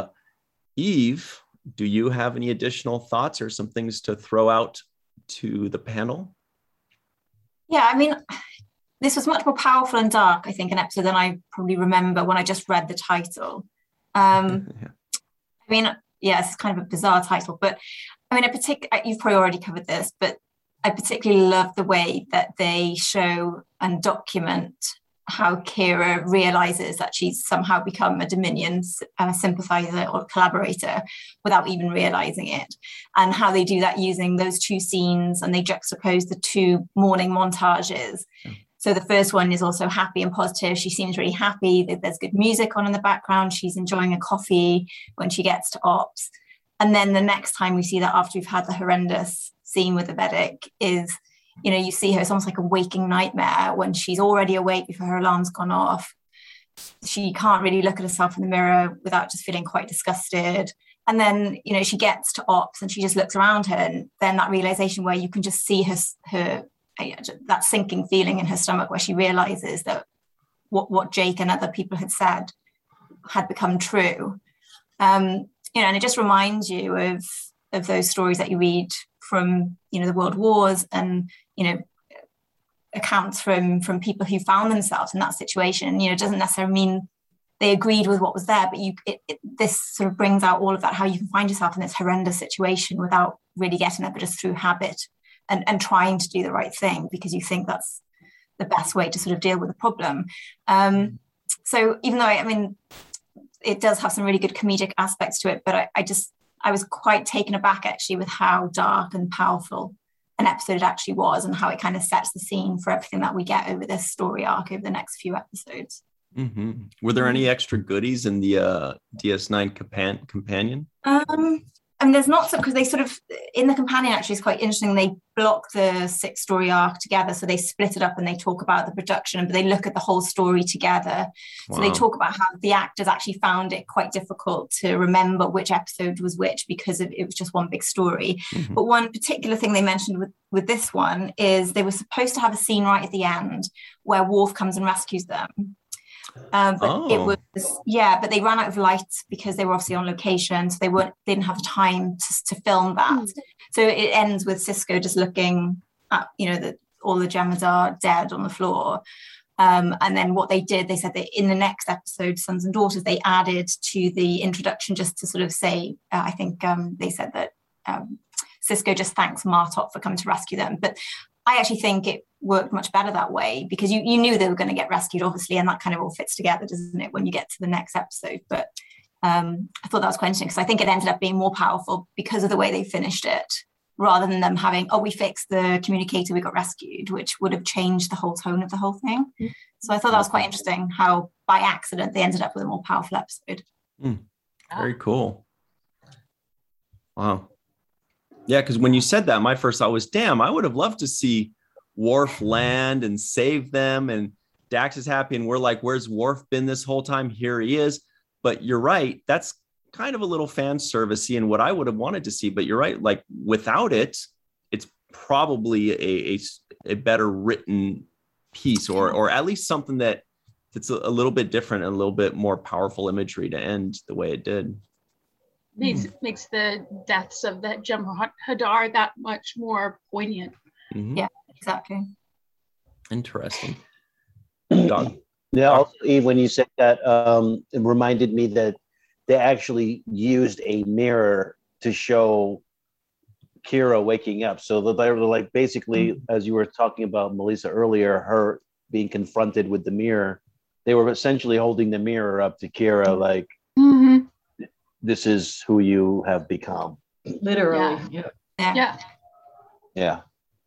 Eve, do you have any additional thoughts or some things to throw out to the panel? Yeah, I mean, this was much more powerful and dark, I think, an episode than I probably remember when I just read the title. I mean, yeah, it's kind of a bizarre title, but I mean, you've probably already covered this, but I particularly love the way that they show and document how Kira realizes that she's somehow become a Dominion sympathizer or collaborator without even realizing it, and how they do that using those two scenes, and they juxtapose the two morning montages. So the first one is also happy and positive. She seems really happy. There's good music on in the background. She's enjoying a coffee when she gets to ops. And then the next time we see that, after we've had the horrendous scene with the Vedic, is, you know, you see her, it's almost like a waking nightmare when she's already awake before her alarm's gone off. She can't really look at herself in the mirror without just feeling quite disgusted. And then, you know, she gets to ops and she just looks around her, and then that realization where you can just see her that sinking feeling in her stomach, where she realizes that what Jake and other people had said had become true. You know, and it just reminds you of those stories that you read from, you know, the World Wars, and, you know, accounts from people who found themselves in that situation. You know, it doesn't necessarily mean they agreed with what was there, but this sort of brings out all of that, how you can find yourself in this horrendous situation without really getting it, but just through habit and trying to do the right thing because you think that's the best way to sort of deal with the problem. So even though, I mean, it does have some really good comedic aspects to it, but I was quite taken aback actually with how dark and powerful an episode it actually was, and how it kind of sets the scene for everything that we get over this story arc over the next few episodes. Mm-hmm. Were there any extra goodies in the DS9 companion? I mean, there's not, because they sort of, in the companion actually is quite interesting. They block the 6-story arc together. So they split it up and they talk about the production, but they look at the whole story together. Wow. So they talk about how the actors actually found it quite difficult to remember which episode was which because it was just one big story. Mm-hmm. But one particular thing they mentioned with this one is they were supposed to have a scene right at the end where Worf comes and rescues them. It was, but they ran out of lights because they were obviously on location, so they didn't have time to film that. So it ends with Sisko just looking at, you know, that all the Gemmas are dead on the floor. And then what they did, they said that in the next episode, Sons and Daughters, they added to the introduction just to sort of say, I think they said that Sisko just thanks Martok for coming to rescue them. But I actually think it worked much better that way because you knew they were going to get rescued, obviously, and that kind of all fits together, doesn't it, when you get to the next episode? But I thought that was quite interesting because I think it ended up being more powerful because of the way they finished it, rather than them having, we fixed the communicator, we got rescued, which would have changed the whole tone of the whole thing. Mm-hmm. So I thought that was quite interesting how by accident they ended up with a more powerful episode. Very cool. Wow. Yeah, because when you said that, my first thought was, damn, I would have loved to see Worf land and save them. And Dax is happy. And we're like, where's Worf been this whole time? Here he is. But you're right. That's kind of a little fan servicey and what I would have wanted to see. But you're right. Like without it, it's probably a better written piece or at least something that's a little bit different and a little bit more powerful imagery to end the way it did. Makes the deaths of that Jem'Hadar that much more poignant. Mm-hmm. Yeah, exactly. Interesting. Yeah, also, Eve, when you said that, it reminded me that they actually used a mirror to show Kira waking up. So they were like, basically, as you were talking about Melissa earlier, her being confronted with the mirror, they were essentially holding the mirror up to Kira, like, this is who you have become. Literally. Yeah.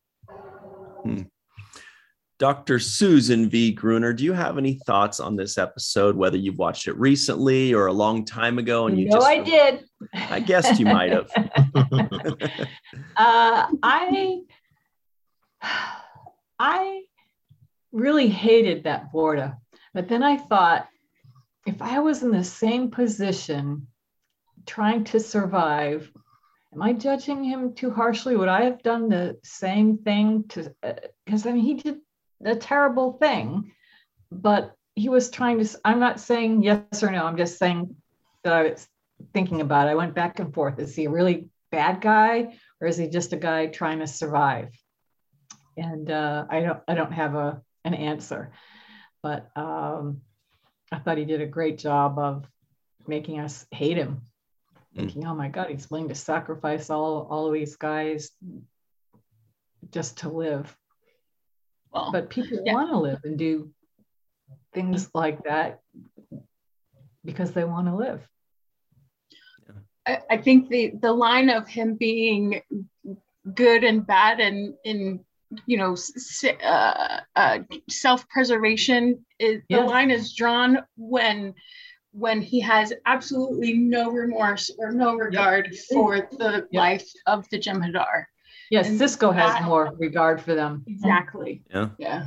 Dr. Susan V. Gruner, do you have any thoughts on this episode, whether you've watched it recently or a long time ago? And you I did. I guessed you might have. I really hated that Vorta, but then I thought, if I was in the same position trying to survive, am I judging him too harshly? Would I have done the same thing to, because I mean, he did a terrible thing, but he was trying to, I'm not saying yes or no, I'm just saying that I was thinking about it. I went back and forth. Is he a really bad guy, or is he just a guy trying to survive? And I don't have an answer, but I thought he did a great job of making us hate him. Thinking, oh my God, he's willing to sacrifice all of these guys just to live. Well, but people want to live and do things like that because they want to live. I think the line of him being good and bad and in self-preservation is the line is drawn when he has absolutely no remorse or no regard for the life of the Jem'Hadar. Yes, and Sisko has more regard for them. Exactly. Yeah.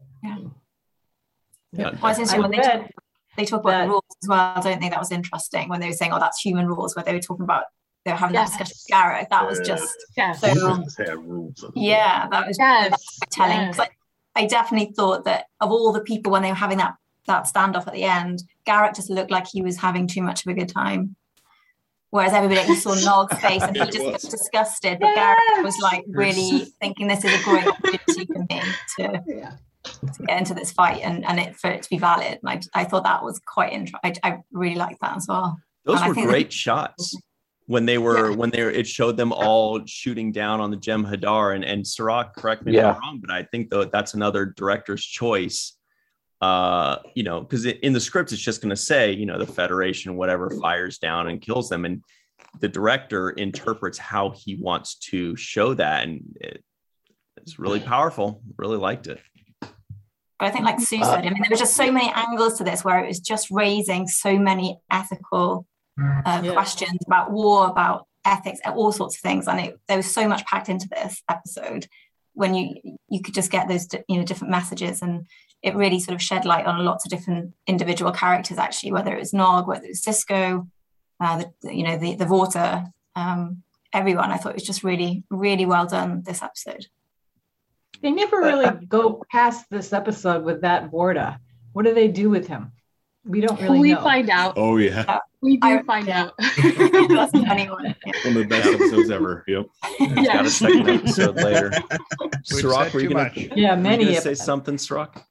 Well, I was when they talk about the rules as well, don't they? That was interesting when they were saying, "Oh, that's human rules," where they were talking about they were having that discussion with Garrett. That was just so. Yeah, that was telling. But I definitely thought that of all the people when they were having that standoff at the end, Garrett just looked like he was having too much of a good time. Whereas everybody, you saw Nog's face and he just looked disgusted, but Garrett was like really thinking this is a great opportunity for me to get into this fight and for it to be valid. And I thought that was quite interesting. I really liked that as well. Those were great shots when it showed them all shooting down on the Jem'Hadar and Sirach, correct me if I'm wrong, but I think that's another director's choice. Because in the script it's just going to say, the Federation, whatever, fires down and kills them, and the director interprets how he wants to show that, and it's really powerful. Really liked it. But I think, like Sue said, there were just so many angles to this where it was just raising so many ethical questions about war, about ethics, all sorts of things, and there was so much packed into this episode. When you could just get those different messages, and it really sort of shed light on lots of different individual characters, actually, whether it was Nog, whether it was Sisko, the Vorta, everyone. I thought it was just really, really well done, this episode. They never really go past this episode with that Vorta. What do they do with him? We don't really know. We find out. Oh, yeah. We do find out. That's a funny one. One of the best episodes ever. Yep. Got a second episode later. Sirach, were you going to say something, Sirach?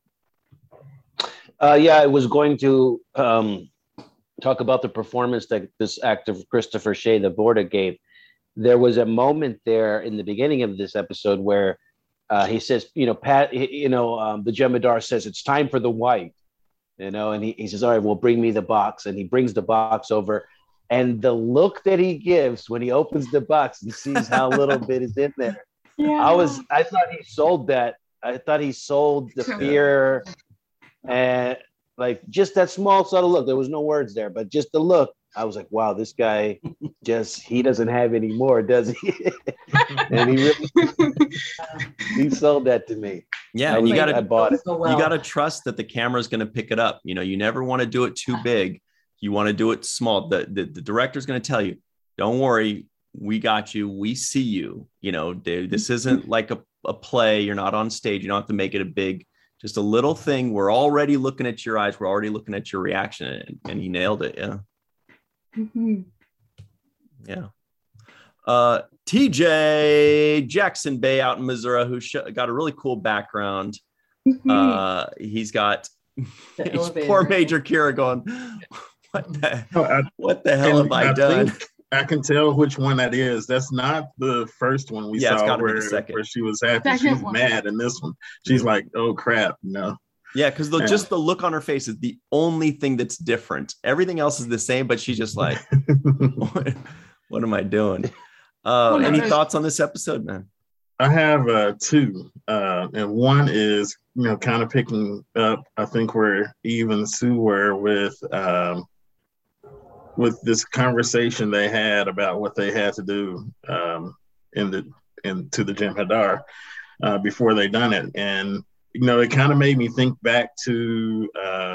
I was going to talk about the performance that this actor Christopher Shea, the Vorta, gave. There was a moment there in the beginning of this episode where he says, Pat, the Jem'Hadar says it's time for the white, and he says, all right, well, bring me the box, and he brings the box over, and the look that he gives when he opens the box and sees how little bit is in there. I thought he sold that. I thought he sold the fear. And like just that small subtle look, there was no words there, but just the look, I was like, wow, this guy he doesn't have any more, does he? And he sold that to me. Yeah, and I bought it. You got to trust that the camera's going to pick it up. You never want to do it too big. You want to do it small. The director's going to tell you, don't worry, we got you. We see you. This isn't like a play. You're not on stage. You don't have to make it a big. Just a little thing. We're already looking at your eyes. We're already looking at your reaction, and he nailed it. Yeah. Mm-hmm. Yeah. TJ Jackson Bay out in Missouri, who got a really cool background. Mm-hmm. He's got poor Major Kira going, what the hell have I done? I can tell which one that is. That's not the first one we saw where she was happy. She's mad in this one. She's like, oh, crap, no. Yeah, because just the look on her face is the only thing that's different. Everything else is the same, but she's just like, what am I doing? Any thoughts on this episode, man? I have two. And one is, kind of picking up, I think, where Eve and Sue were with this conversation they had about what they had to do to the Jem'Hadar. before they done it. And, you know, it kind of made me think back to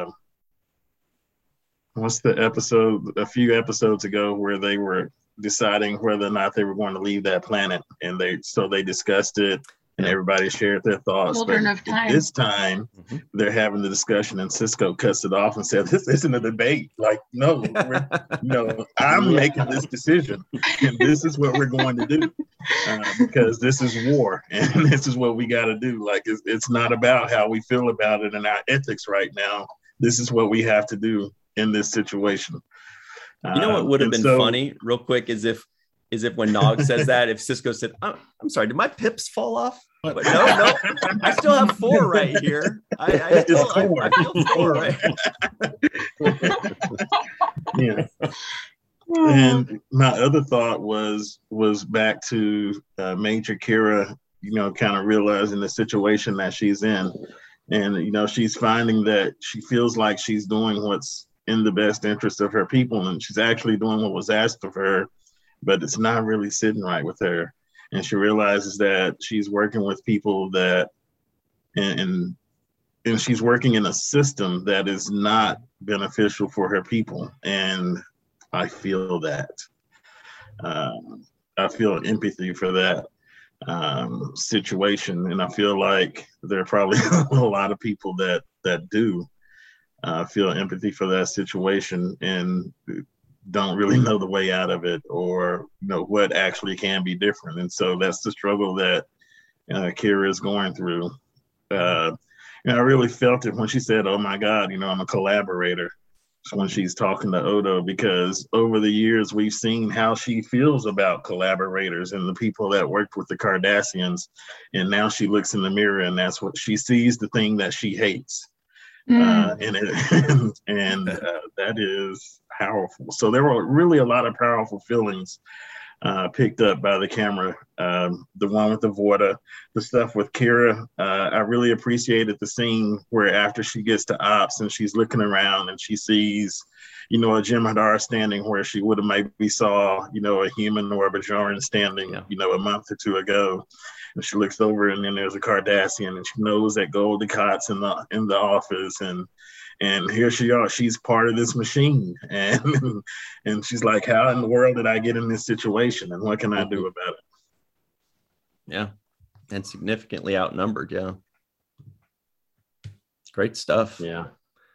what's the episode a few episodes ago where they were deciding whether or not they were going to leave that planet. And they discussed it. And everybody shared their thoughts. Children of Time. This time, they're having the discussion, and Cisco cuts it off and said, "This isn't a debate. Like, no, I'm making this decision, and this is what we're going to do because this is war, and this is what we got to do. Like, it's not about how we feel about it and our ethics right now. This is what we have to do in this situation." You know what would have been funny, real quick, is if when Nog says that, if Cisco said, I'm sorry, did my pips fall off? But no, I still have 4 right here. I feel 4 right. Yeah. And my other thought was back to Major Kira, you know, kind of realizing the situation that she's in. And, you know, she's finding that she feels like she's doing what's in the best interest of her people. And she's actually doing what was asked of her, but it's not really sitting right with her. And she realizes that she's working with people that, and she's working in a system that is not beneficial for her people. And I feel that. I feel empathy for that situation. And I feel like there are probably a lot of people that do feel empathy for that situation and don't really know the way out of it, or know what actually can be different. And so that's the struggle that Kira is going through. And I really felt it when she said, "Oh my God, you know, I'm a collaborator," when she's talking to Odo, because over the years we've seen how she feels about collaborators and the people that worked with the Cardassians. And now she looks in the mirror and that's what she sees, the thing that she hates. And that is powerful. So there were really a lot of powerful feelings picked up by the camera. The one with the Vorta, the stuff with Kira. I really appreciated the scene where after she gets to Ops and she's looking around and she sees, you know, a Jem'Hadar standing where she would have maybe saw, you know, a human or a Bajoran standing, you know, a month or two ago. And she looks over and then there's a Cardassian and she knows that Gul Dukat's in the office, and here she's part of this machine, and she's like, how in the world did I get in this situation, and what can I do about it? Yeah, and significantly outnumbered. Yeah, it's great stuff. Yeah.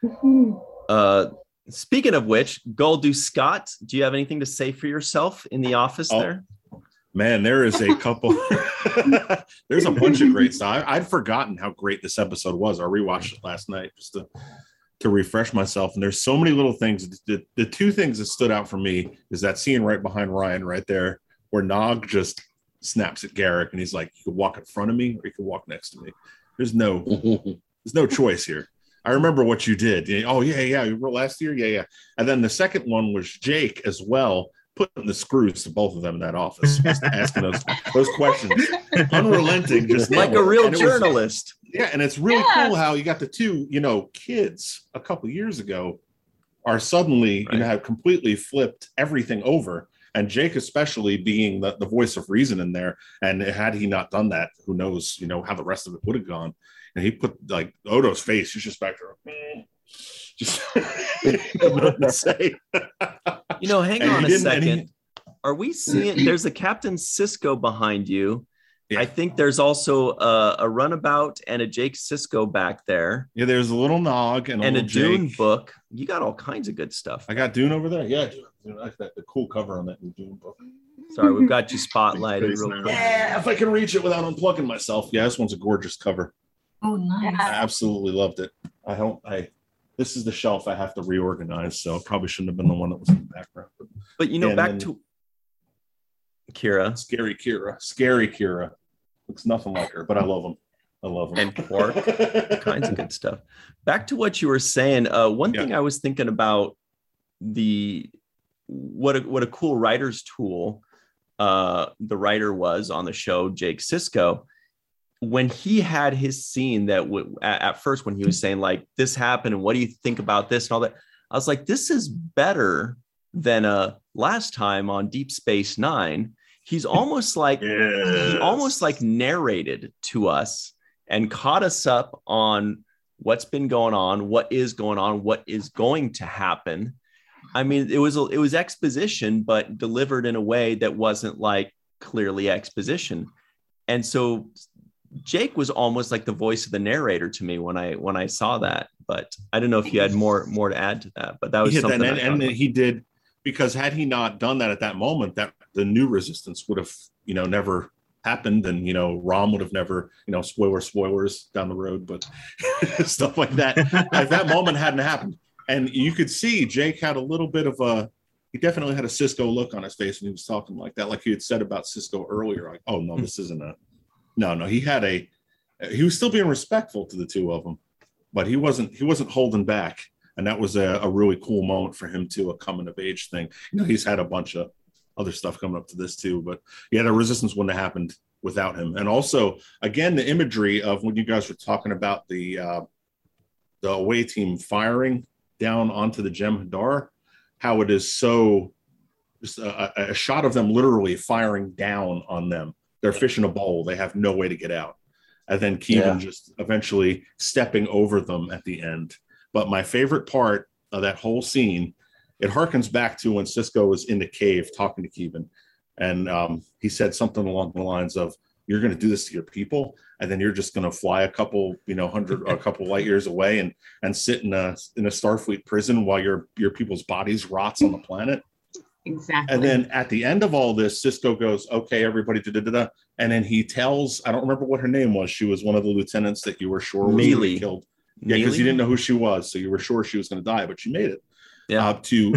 Speaking of which, Gul Dukat, do you have anything to say for yourself in the office there? Man, there is a couple. There's a bunch of great stuff. I'd forgotten how great this episode was. I rewatched it last night just to refresh myself. And there's so many little things. The 2 things that stood out for me is that scene right behind Ryan right there, where Nog just snaps at Garak and he's like, "You can walk in front of me or you can walk next to me. There's no choice here. I remember what you did. Oh, yeah. You were last year? Yeah. And then the second one was Jake as well, putting the screws to both of them in that office, just asking those questions, unrelenting, just like a real journalist. And it's really cool how you got the 2, you know, kids a couple years ago are suddenly, you know, have completely flipped everything over. And Jake, especially being the voice of reason in there. And had he not done that, who knows, you know, how the rest of it would have gone. And he put like Odo's face, he's just back there. Just nothing to say. You know, hang on a second. Are we seeing there's a Captain Sisko behind you? Yeah. I think there's also a runabout and a Jake Sisko back there. Yeah, there's a little Nog and a Dune book. You got all kinds of good stuff. I got Dune over there. Yeah, I like the cool cover on that new Dune book. Sorry, we've got you spotlighted real quick. Yeah, if I can reach it without unplugging myself. Yeah, this one's a gorgeous cover. Oh, nice. I absolutely loved it. This is the shelf I have to reorganize, so probably shouldn't have been the one that was in the background. But you know, back to Kira. Scary Kira. Looks nothing like her, but I love him. And Quark. All kinds of good stuff. Back to what you were saying. One thing I was thinking about what a cool writer's tool the writer was on the show, Jake Sisko. When he had his scene that at first when he was saying like this happened and what do you think about this and all that, I was like, this is better than last time on Deep Space Nine. he's almost like he almost like narrated to us and caught us up on what's been going on, what is going to happen. I mean, it was exposition, but delivered in a way that wasn't like clearly exposition. And so Jake was almost like the voice of the narrator to me when I saw that. But I don't know if you had more to add to that. But that was something. And he did, because had he not done that at that moment, that the new Resistance would have, never happened, and Rom would have never, spoilers down the road, but stuff like that. If that moment hadn't happened, and you could see Jake had a little bit of he definitely had a Sisko look on his face when he was talking like that, like he had said about Sisko earlier. Like, oh no, this isn't no. He was still being respectful to the two of them, but he wasn't holding back. And that was a really cool moment for him too, a coming of age thing. He's had a bunch of other stuff coming up to this too, but yeah, the Resistance wouldn't have happened without him. And also, again, the imagery of when you guys were talking about the away team firing down onto the Jem'Hadar, how it is so just a shot of them literally firing down on them. They're fish in a bowl. They have no way to get out. And then Keevan just eventually stepping over them at the end. But my favorite part of that whole scene, it harkens back to when Sisko was in the cave talking to Keevan. And he said something along the lines of, you're going to do this to your people, and then you're just going to fly a couple, a couple light years away and sit in a Starfleet prison while your people's bodies rots on the planet. Exactly. And then at the end of all this, Sisko goes, okay, everybody, da-da-da-da. And then he tells, I don't remember what her name was. She was one of the lieutenants that you were sure was going to be killed. Yeah, because you didn't know who she was. So you were sure she was going to die, but she made it. Yeah. To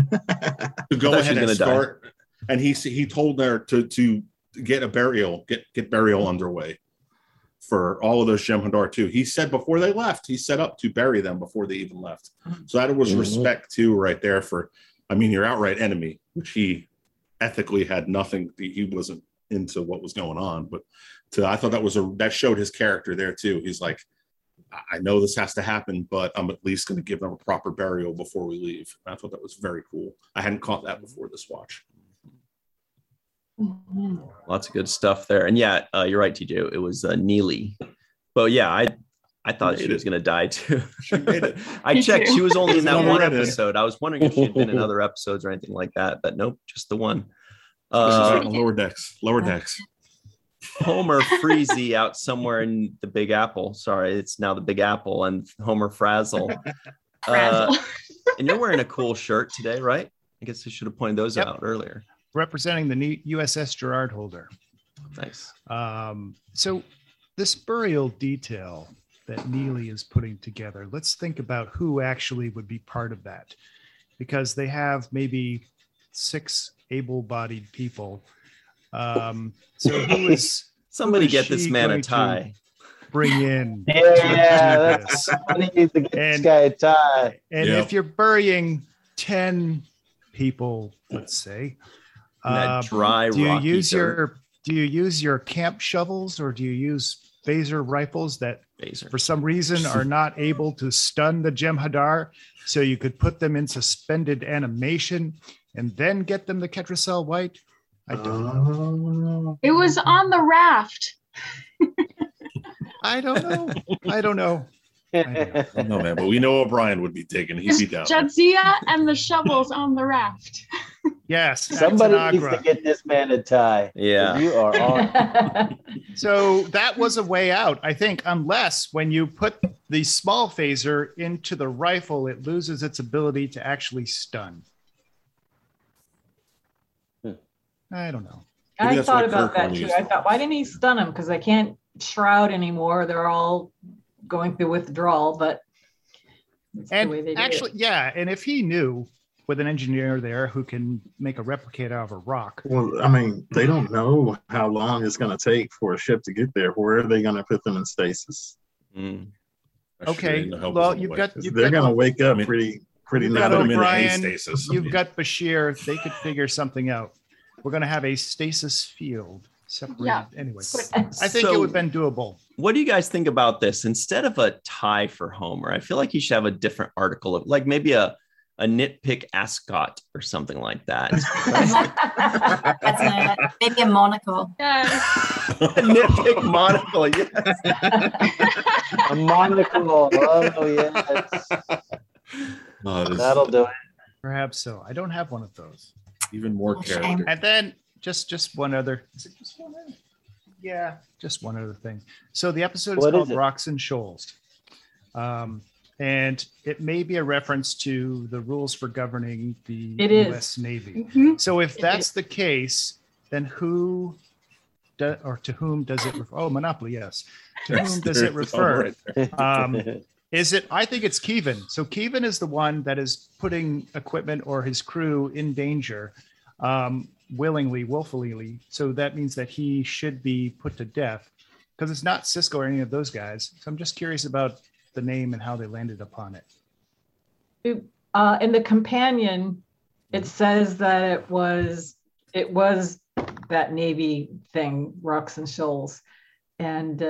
go ahead and start. Die. And he told her to get a burial, get burial underway for all of those Jem'Hadar too. He said before they left, he set up to bury them before they even left. So that was respect too, right there for, your outright enemy, which he ethically had nothing. He wasn't into what was going on, but I thought that showed his character there too. He's like, I know this has to happen, but I'm at least going to give them a proper burial before we leave. I thought that was very cool. I hadn't caught that before this watch. Lots of good stuff there. And yeah, you're right, TJ. It was Neely. But yeah, I thought she was going to die too. She made it. I checked. She was only in that one episode. I was wondering if she had been in other episodes or anything like that, but nope, just the one. Lower decks. Homer Freezy out somewhere in the Big Apple. Sorry, it's now the Big Apple, and Homer Frazzle. And you're wearing a cool shirt today, right? I guess I should have pointed those out earlier. Representing the USS Gerard Holder. Nice. So this burial detail that Neely is putting together, let's think about who actually would be part of that, because they have maybe 6 able-bodied people. So who is somebody get this man a tie? Bring in. Yeah, that's somebody needs to get this guy a tie. And if you're burying 10 people, let's say, do you use your camp shovels, or do you use phaser rifles that for some reason are not able to stun the Jem'Hadar, so you could put them in suspended animation and then get them to Ketracel White? I don't know. It was on the raft. I don't know. I don't know, man. But we know O'Brien would be digging. He'd be down. Jadzia and the shovels on the raft. Yes. Somebody needs to get this man a tie. Yeah. You are on. So that was a way out, I think, unless when you put the small phaser into the rifle, it loses its ability to actually stun. I don't know. I thought about that too. I thought, why didn't he stun him? Because they can't shroud anymore. They're all going through withdrawal, but and the way they actually, and if he knew with an engineer there who can make a replicator out of a rock. Well, they don't know how long it's going to take for a ship to get there. Where are they going to put them in stasis? Okay, well, they're going to wake up pretty. You've got O'Brien, you've got Bashir. They could figure something out. We're going to have a stasis field separated. Yeah. Anyway, I think it would have been doable. What do you guys think about this? Instead of a tie for Homer, I feel like he should have a different article of maybe a a nitpick ascot or something like that. That's maybe a monocle. Yeah. A nitpick monocle, yes. A monocle. Oh, yes. That'll do it. Perhaps so. I don't have one of those. Even more character. And then just one other. Is it just one other? Yeah, just one other thing. So the episode is called Rocks and Shoals. And it may be a reference to the rules for governing the U.S. Navy. Mm-hmm. So if that's the case, then to whom does it refer? Oh, Monopoly, yes. To whom does it refer? Is it? I think it's Keevan. So Keevan is the one that is putting equipment or his crew in danger, willingly, willfully. So that means that he should be put to death, because it's not Sisko or any of those guys. So I'm just curious about the name and how they landed upon it. In the companion, it says that it was that Navy thing, Rocks and Shoals, and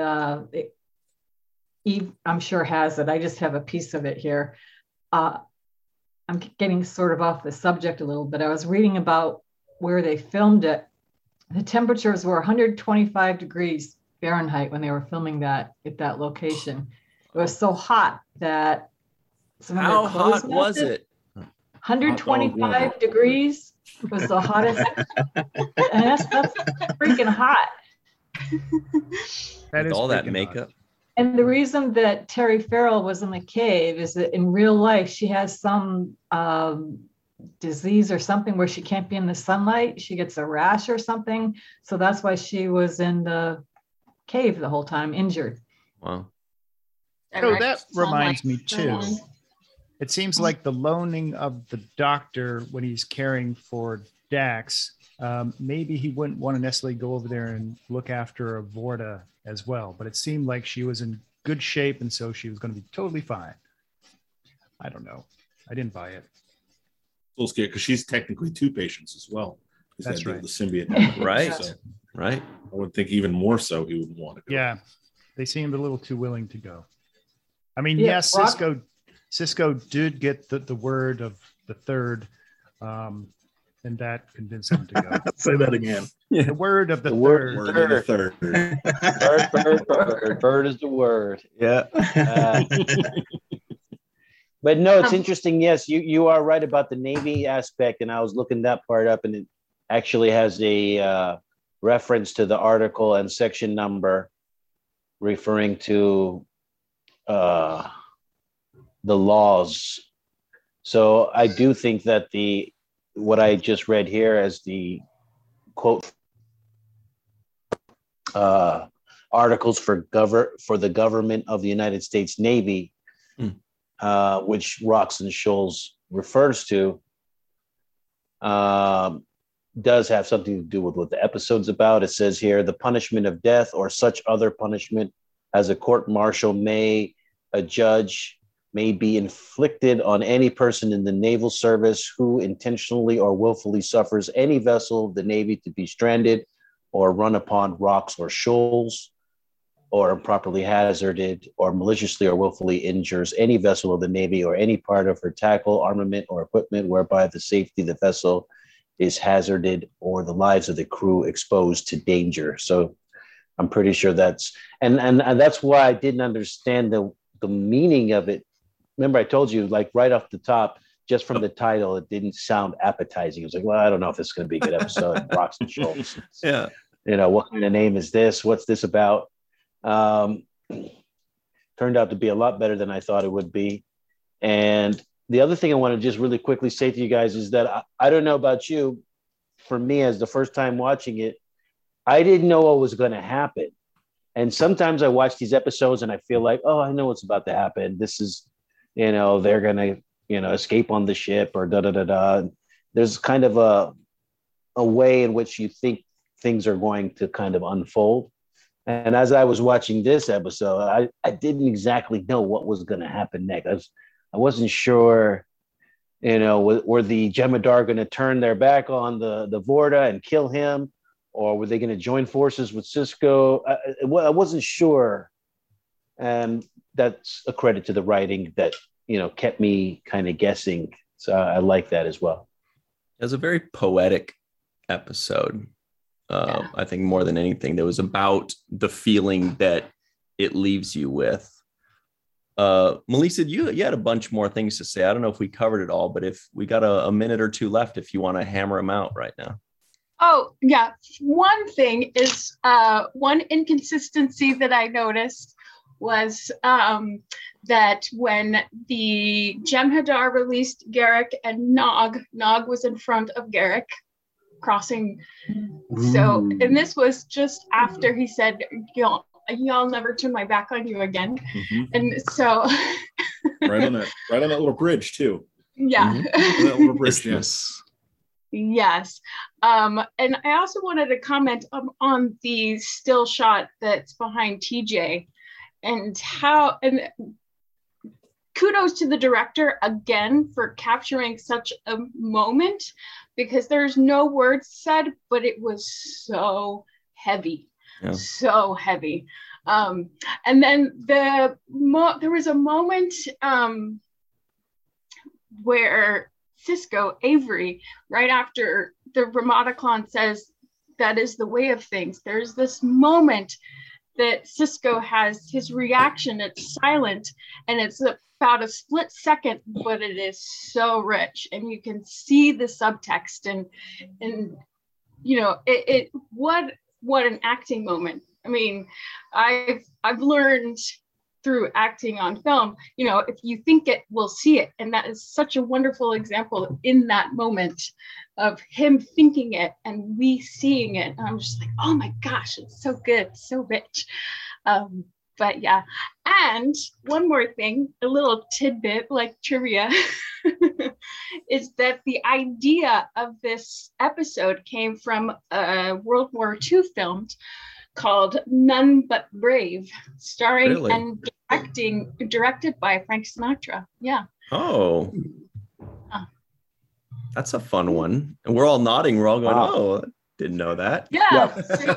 Eve, I'm sure, has it. I just have a piece of it here. I'm getting sort of off the subject a little bit. I was reading about where they filmed it. The temperatures were 125 degrees Fahrenheit when they were filming that at that location. It was so hot that how hot was it? 125 degrees was the hottest. And that's freaking hot. With all that makeup. Hot. And the reason that Terry Farrell was in the cave is that in real life, she has some disease or something where she can't be in the sunlight. She gets a rash or something. So that's why she was in the cave the whole time, injured. Wow. So that reminds me too. It seems like the loaning of the doctor when he's caring for Dax, maybe he wouldn't want to necessarily go over there and look after a Vorta as well. But it seemed like she was in good shape, and so she was going to be totally fine. I don't know. I didn't buy it. A little scared because she's technically two patients as well. That's right. The symbiote. Right. So right. I would think even more so he would want to go. Yeah. They seemed a little too willing to go. I mean, yes, Sisko did get the word of the third, and that convinced him to go. Say that again. Yeah. The word of the third. Word of the third. Bird is the word. Yeah. But no, it's interesting. Yes, you are right about the Navy aspect, and I was looking that part up, and it actually has a reference to the article and section number referring to the laws. So I do think that what I just read here as the quote articles for the government of the United States Navy, which Rocks and Shoals refers to, does have something to do with what the episode's about. It says here, the punishment of death or such other punishment as a court-martial a judge may be inflicted on any person in the naval service who intentionally or willfully suffers any vessel of the Navy to be stranded or run upon rocks or shoals, or improperly hazarded or maliciously or willfully injures any vessel of the Navy or any part of her tackle, armament, or equipment whereby the safety of the vessel is hazarded or the lives of the crew exposed to danger. So I'm pretty sure that's, and that's why I didn't understand the meaning of it. Remember, I told you, like right off the top, just from the title, it didn't sound appetizing. It was like, well, I don't know if this is going to be a good episode. Rocks and Shoals. Yeah. You know, what kind of name is this? What's this about? Turned out to be a lot better than I thought it would be. And the other thing I want to just really quickly say to you guys is that I don't know about you. For me, as the first time watching it, I didn't know what was going to happen. And sometimes I watch these episodes and I feel like, oh, I know what's about to happen. This is, you know, they're going to, you know, escape on the ship or da-da-da-da. There's kind of a way in which you think things are going to kind of unfold. And as I was watching this episode, I didn't exactly know what was going to happen next. I wasn't sure, you know, were the Jem'Hadar going to turn their back on the Vorta and kill him? Or were they going to join forces with Sisko? I wasn't sure. And that's a credit to the writing that, you know, kept me kind of guessing So I like that as well. It was a very poetic episode. I think more than anything, that was about the feeling that it leaves you with. Melissa, you had a bunch more things to say. I don't know if we covered it all, but if we got a minute or two left, if you want to hammer them out right now. Oh, yeah. One thing is one inconsistency that I noticed was that when the Jem'Hadar released Garak and Nog was in front of Garak crossing. So, and this was just after he said, y'all never turn my back on you again. Mm-hmm. And so right on that little bridge too. Yeah. Mm-hmm. That little bridge, yes. Yes. And I also wanted to comment on the still shot that's behind TJ and kudos to the director again for capturing such a moment, because there's no words said, but it was so heavy. Yeah. So heavy. And then there was a moment where Sisko, Avery, right after the Ramataclon says that is the way of things, there's this moment that Sisko has his reaction. It's silent and it's about a split second, but it is so rich, and you can see the subtext and you know what an acting moment. I mean, I've learned through acting on film, you know, if you think it, we'll see it. And that is such a wonderful example in that moment of him thinking it and we seeing it. And I'm just like, oh my gosh, it's so good, so rich. But yeah, and one more thing, a little tidbit like trivia, is that the idea of this episode came from a World War II film called None But Brave, starring and directed by Frank Sinatra. Yeah. Oh, that's a fun one. And we're all nodding. We're all going, oh, didn't know that. Yeah.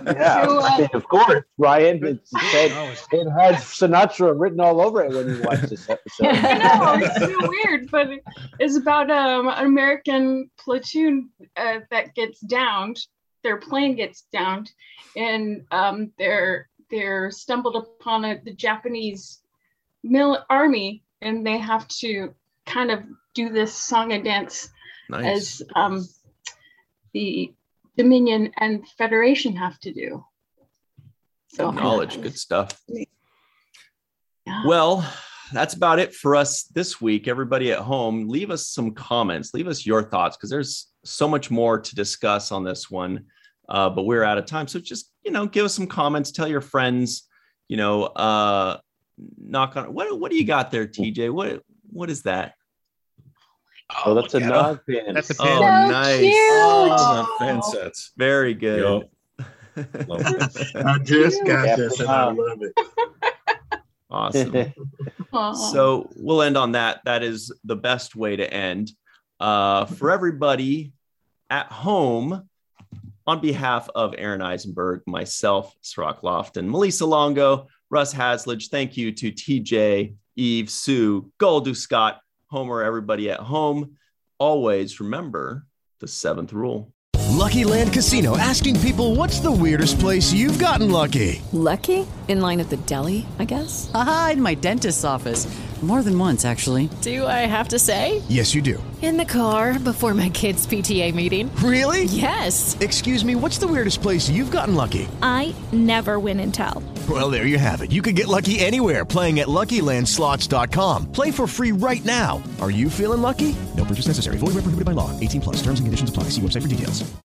Of course, Ryan. It had Sinatra written all over it when you watched this episode. I know, it's so weird, but it's about an American platoon that gets downed. Their plane gets downed, and they're stumbled upon the Japanese army, and they have to kind of do this song and dance as the Dominion and Federation have to do. So good knowledge, good stuff. Yeah. Well, that's about it for us this week. Everybody at home, leave us some comments, leave us your thoughts, because there's so much more to discuss on this one. But we're out of time. So just, give us some comments, tell your friends, knock on, what do you got there, TJ? What is that? Oh, that's a Nog pin. That's a pin. Oh, so nice. Cute. Oh, fan sets. Very good. I just got this and I love it. Awesome. So we'll end on that. That is the best way to end. For everybody at home, on behalf of Aaron Eisenberg, myself, Cirroc Lofton, Melissa Longo, Russ Hasledge, thank you to TJ, Eve, Sue, Goldu Scott, Homer, everybody at home. Always remember the 7th rule. Lucky Land Casino, asking people, what's the weirdest place you've gotten lucky? Lucky? In line at the deli, I guess? Aha, in my dentist's office. More than once, actually. Do I have to say? Yes, you do. In the car before my kids' PTA meeting. Really? Yes. Excuse me, what's the weirdest place you've gotten lucky? I never win and tell. Well, there you have it. You can get lucky anywhere, playing at LuckyLandSlots.com. Play for free right now. Are you feeling lucky? No purchase necessary. Void where prohibited by law. 18+. Terms and conditions apply. See website for details.